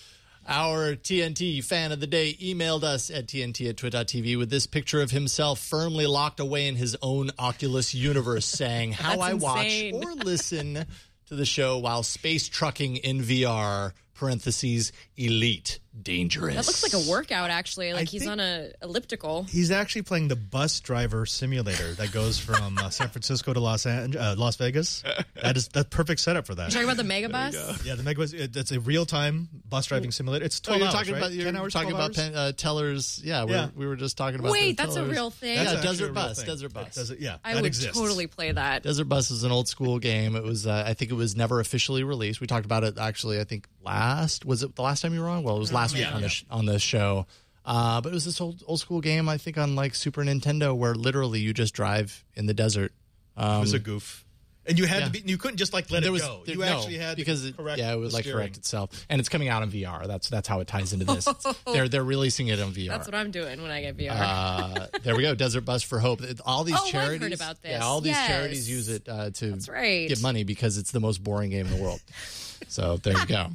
Our TNT fan of the day emailed us at TNT@twit.tv with this picture of himself firmly locked away in his own Oculus universe, saying, how That's I watch insane. or listen to the show while space trucking in VR, parentheses, elite, dangerous. That looks like a workout, actually. Like I he's think- on a elliptical. He's actually playing the bus driver simulator that goes from San Francisco to Las Vegas. That's perfect setup for that. Talking about the Megabus? Yeah, the Megabus. It's a real time bus driving simulator. It's 12 you're hours, talking right? about 10 hours, 12 hours? Tellers. Yeah, Yeah. we were just talking about. Wait, the that's a Tellers. real thing? Yeah, That's actually Desert a real Bus. thing. Desert Bus. Yeah, I that would exists. totally play that. Desert Bus is an old school game. It was, I think, it was never officially released. We talked about it actually. I think was it the last time you were on? Well, it was last week on the show. But it was this old school game. I think on like Super Nintendo, where literally you just drive in the desert. It was a goof. And you had Yeah. to be. You couldn't just like let it go. You no, actually had because to correct. it would the like steering. correct itself, and it's coming out in VR. That's how it ties into this. They're releasing it in VR. That's what I'm doing when I get VR. There we go. Desert Bus for Hope. All these Oh, I've charities. heard about this. Yeah, all these Yes. charities use it to That's right. get money because it's the most boring game in the world. So there you go.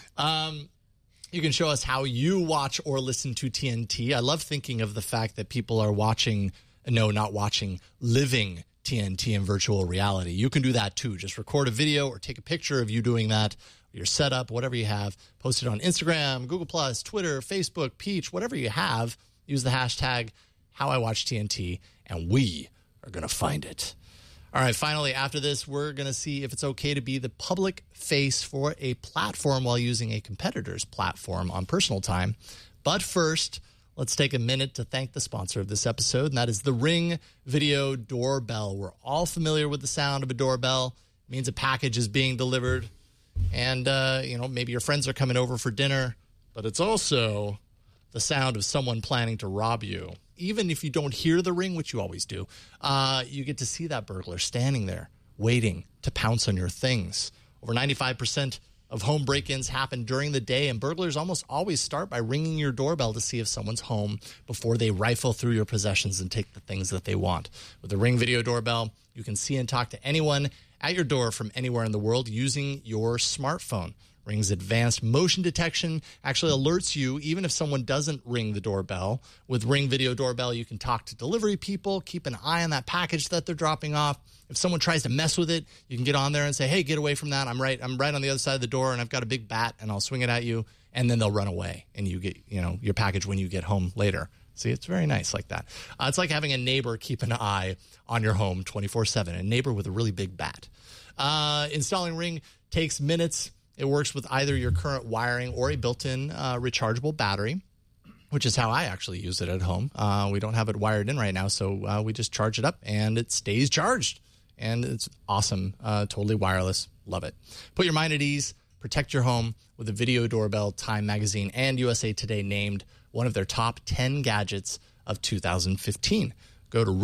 You can show us how you watch or listen to TNT. I love thinking of the fact that people are living TNT in virtual reality. You can do that too. Just record a video or take a picture of you doing that, your setup, whatever you have. Post it on Instagram, Google+, Twitter, Facebook, Peach, whatever you have. Use the hashtag HowIWatchTNT, and we are going to find it. All right, finally, after this, we're going to see if it's okay to be the public face for a platform while using a competitor's platform on personal time. But first, let's take a minute to thank the sponsor of this episode, and that is the Ring Video Doorbell. We're all familiar with the sound of a doorbell. It means a package is being delivered, and maybe your friends are coming over for dinner, but it's also the sound of someone planning to rob you. Even if you don't hear the ring, which you always do, you get to see that burglar standing there waiting to pounce on your things. Over 95% of home break-ins happen during the day, and burglars almost always start by ringing your doorbell to see if someone's home before they rifle through your possessions and take the things that they want. With the Ring Video Doorbell, you can see and talk to anyone at your door from anywhere in the world using your smartphone. Ring's advanced motion detection actually alerts you even if someone doesn't ring the doorbell. With Ring Video Doorbell, you can talk to delivery people, keep an eye on that package that they're dropping off. If someone tries to mess with it, you can get on there and say, hey, get away from that. I'm right on the other side of the door, and I've got a big bat, and I'll swing it at you, and then they'll run away, and you get your package when you get home later. See, it's very nice like that. It's like having a neighbor keep an eye on your home 24/7, a neighbor with a really big bat. Installing Ring takes minutes. It works with either your current wiring or a built-in rechargeable battery, which is how I actually use it at home. We don't have it wired in right now, so we just charge it up, and it stays charged. And it's awesome. Totally wireless. Love it. Put your mind at ease. Protect your home with a Video Doorbell. Time Magazine and USA Today named one of their top 10 gadgets of 2015. Go to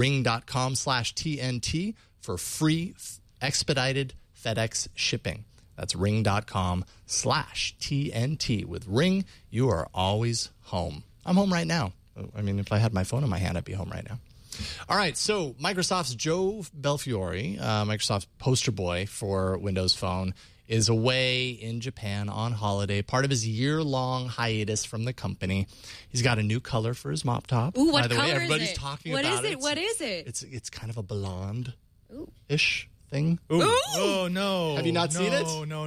ring.com/TNT for free expedited FedEx shipping. That's ring.com/TNT. With Ring, you are always home. I'm home right now. I mean, if I had my phone in my hand, I'd be home right now. All right, so Microsoft's Joe Belfiore, Microsoft's poster boy for Windows Phone, is away in Japan on holiday, part of his year-long hiatus from the company. He's got a new color for his mop top. Ooh, what By the color way, is everybody's it? talking What about is it. it? What is it? It's kind of a blonde-ish thing. Ooh. Ooh. Oh no! Have you not seen it? No.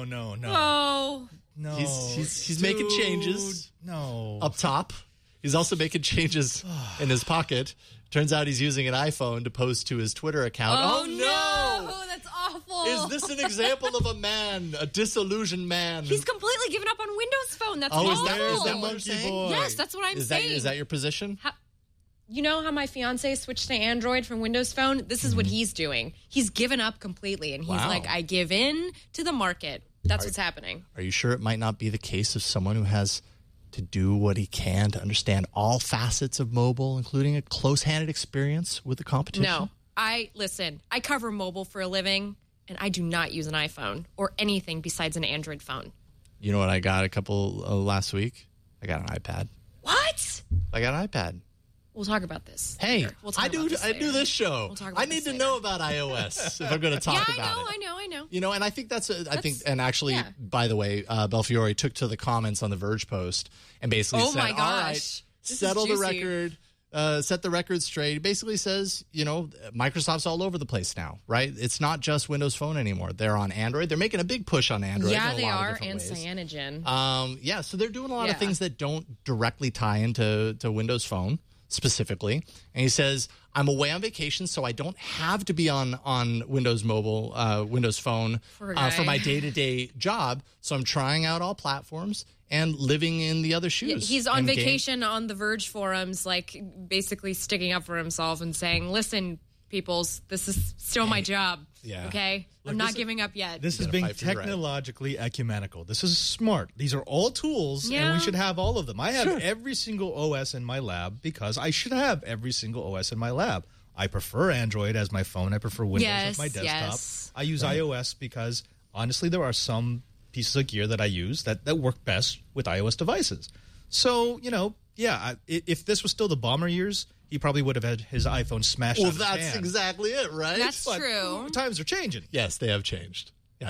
Oh. No. He's making changes. No. Up top. He's also making changes in his pocket. Turns out he's using an iPhone to post to his Twitter account. Oh, no! That's awful. Is this an example of a man, a disillusioned man? He's completely given up on Windows Phone. That's Oh, awful. is that what you're Monkey saying? boy. Yes, that's what I'm saying. Is that your position? You know how my fiance switched to Android from Windows Phone? This is what he's doing. He's given up completely, and he's Wow. like, I give in to the market. That's what's happening. Are you sure it might not be the case of someone who has to do what he can to understand all facets of mobile, including a close-handed experience with the competition? No. I cover mobile for a living, and I do not use an iPhone or anything besides an Android phone. You know what I got a couple last week? I got an iPad. What? I got an iPad. We'll talk about this. Hey, later. We'll talk I about this do later. this show. We'll talk about I need this to later. know about iOS if I'm going to talk about it. I know. You know, and I think and actually, yeah. by the way, Belfiore took to the comments on the Verge post and basically Oh said, my all gosh. right, This is settle the juicy. record, set the record straight. He basically says, you know, Microsoft's all over the place now, right? It's not just Windows Phone anymore. They're on Android. They're making a big push on Android. Yeah, in a they lot of are, different and ways. Cyanogen. So they're doing a lot of Yeah. things that don't directly tie into Windows Phone specifically. And he says, I'm away on vacation, so I don't have to be on Windows Mobile, Windows Phone Poor guy. for my day-to-day job. So I'm trying out all platforms and living in the other shoes. He's on and vacation on the Verge forums, like basically sticking up for himself and saying, listen, peoples, this is still my job. Yeah. Okay? I'm not giving up yet. This is gotta being fight for your right. technologically ecumenical. This is smart. These are all tools, and Yeah. we should have all of them. I have every single OS in my lab because I should have every single OS in my lab. I prefer Android as my phone. I prefer Windows as my Yes, desktop. yes. I use iOS because, honestly, there are some pieces of gear that I use that work best with iOS devices. So, you know, yeah, if this was still the Bomber years, he probably would have had his iPhone smashed Well, out of his that's hand. exactly it, right? That's But true. times are changing. Yes, they have changed. Yeah,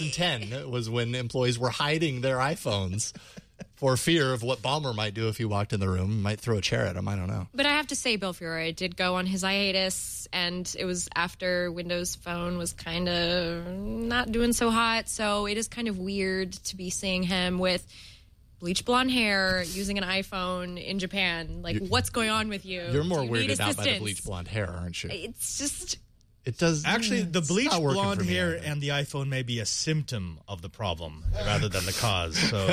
2010 was when employees were hiding their iPhones for fear of what Balmer might do if he walked in the room. Might throw a chair at him. I don't know. But I have to say, Belfiore did go on his hiatus, and it was after Windows Phone was kind of not doing so hot. So it is kind of weird to be seeing him with bleach blonde hair using an iPhone in Japan. Like, what's going on with you? You're more Do you need weirded out by the assistance? bleach blonde hair, aren't you? It's just... It does. Actually, the it's bleach not working blonde for me hair either. and the iPhone may be a symptom of the problem rather than the cause. So,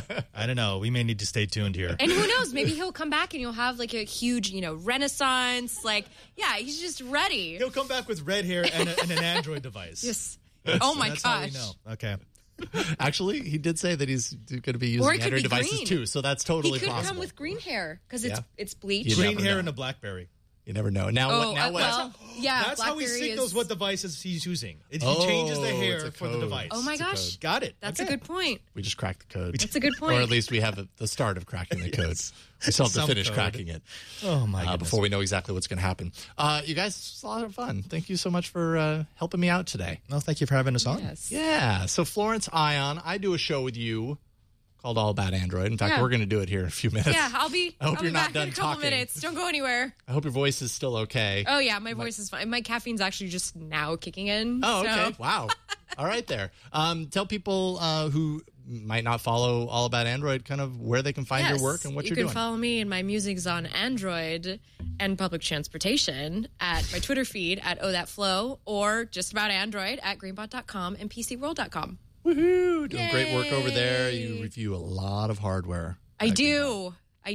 I don't know. We may need to stay tuned here. And who knows? Maybe he'll come back and you'll have like a huge, renaissance. Like, yeah, he's just ready. He'll come back with red hair and an Android device. Just, oh my That's how we gosh. know. Okay. Actually, he did say that he's going to be Or using it could Android be devices green. too. So that's He totally could possible. come with green hair because Yeah. it's bleach. You Green never hair know. and a BlackBerry. You never know. Now, what? well, yeah. That's how he BlackBerry signals is- what devices he's using. He Oh, changes the it's hair a for the code. device. Oh my It's a gosh, code. Got it. that's Okay. a good point. We just cracked the code. That's a good point. Or at least we have the start of cracking the code. We still have to Some finish code. cracking it Oh my goodness. before we know exactly what's going to happen. You guys, it's a lot of fun. Thank you so much for helping me out today. Well, thank you for having us on. Yes. Yeah. So Florence Ion, I do a show with you called All About Android. In fact, Yeah. we're going to do it here in a few minutes. Yeah, I'll be. I hope I'll you're be not back done in a couple talking. minutes. Don't go anywhere. I hope your voice is still okay. Oh yeah, my voice is fine. My caffeine's actually just now kicking in. Oh, okay. so- Wow. All right there. Tell people who might not follow All About Android kind of where they can find Yes, your work and what you you're can doing. follow me and my music's on Android and public transportation at my Twitter feed at OThatFlow or just about Android at greenbot.com and PCWorld.com. Woohoo! Doing great work over there. Yay. You review a lot of hardware. I do.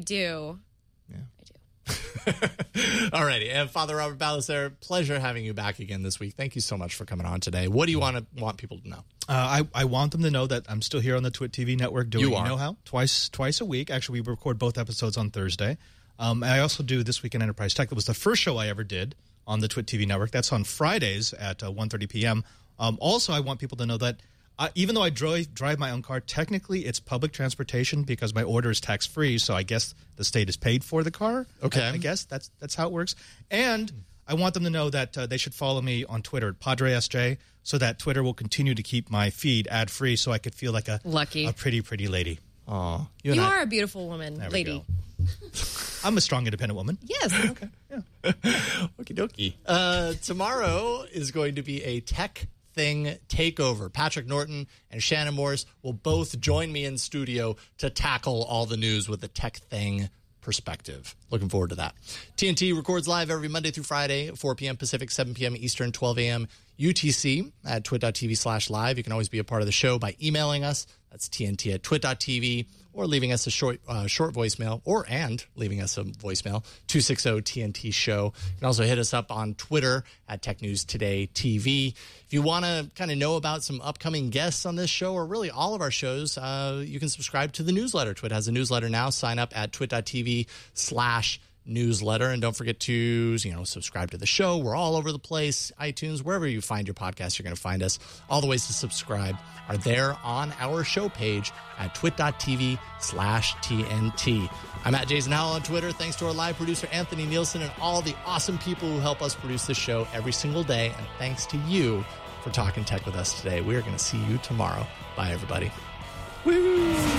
All righty. And Father Robert Ballester, pleasure having you back again this week. Thank you so much for coming on today. What do you want people to know? I want them to know that I'm still here on the Twit TV network doing You are. know how twice a week. Actually, we record both episodes on Thursday. I also do This Week in Enterprise Tech. That was the first show I ever did on the Twit TV network. That's on Fridays at 1:30 p.m. Also, I want people to know that Even though I drive my own car, technically it's public transportation because my order is tax-free, so I guess the state is paid for the car. Okay. I guess that's how it works. And I want them to know that they should follow me on Twitter at PadreSJ, so that Twitter will continue to keep my feed ad-free so I could feel like a pretty, pretty lady. Aw. You are a beautiful woman, There we lady. go. I'm a strong, independent woman. Yes. Okay. Yeah. Okie dokie. Tomorrow is going to be a tech thing takeover. Patrick Norton and Shannon Morris will both join me in studio to tackle all the news with a tech thing perspective. Looking forward to that. TNT records live every Monday through Friday, 4 p.m. Pacific, 7 p.m. Eastern, 12 a.m. UTC at twit.tv/live. You can always be a part of the show by emailing us. That's TNT at twit.tv, or leaving us a short voicemail, and leaving us a voicemail, 260-TNT-SHOW. You can also hit us up on Twitter at Tech News Today TV. If you want to kind of know about some upcoming guests on this show, or really all of our shows, you can subscribe to the newsletter. Twit has a newsletter now. Sign up at twit.tv/newsletter. And don't forget to, subscribe to the show. We're all over the place. iTunes, wherever you find your podcast, you're going to find us. All the ways to subscribe are there on our show page at twit.tv/TNT. I'm at Jason Howell on Twitter. Thanks to our live producer, Anthony Nielsen, and all the awesome people who help us produce this show every single day. And thanks to you for talking tech with us today. We are going to see you tomorrow. Bye, everybody. Woo!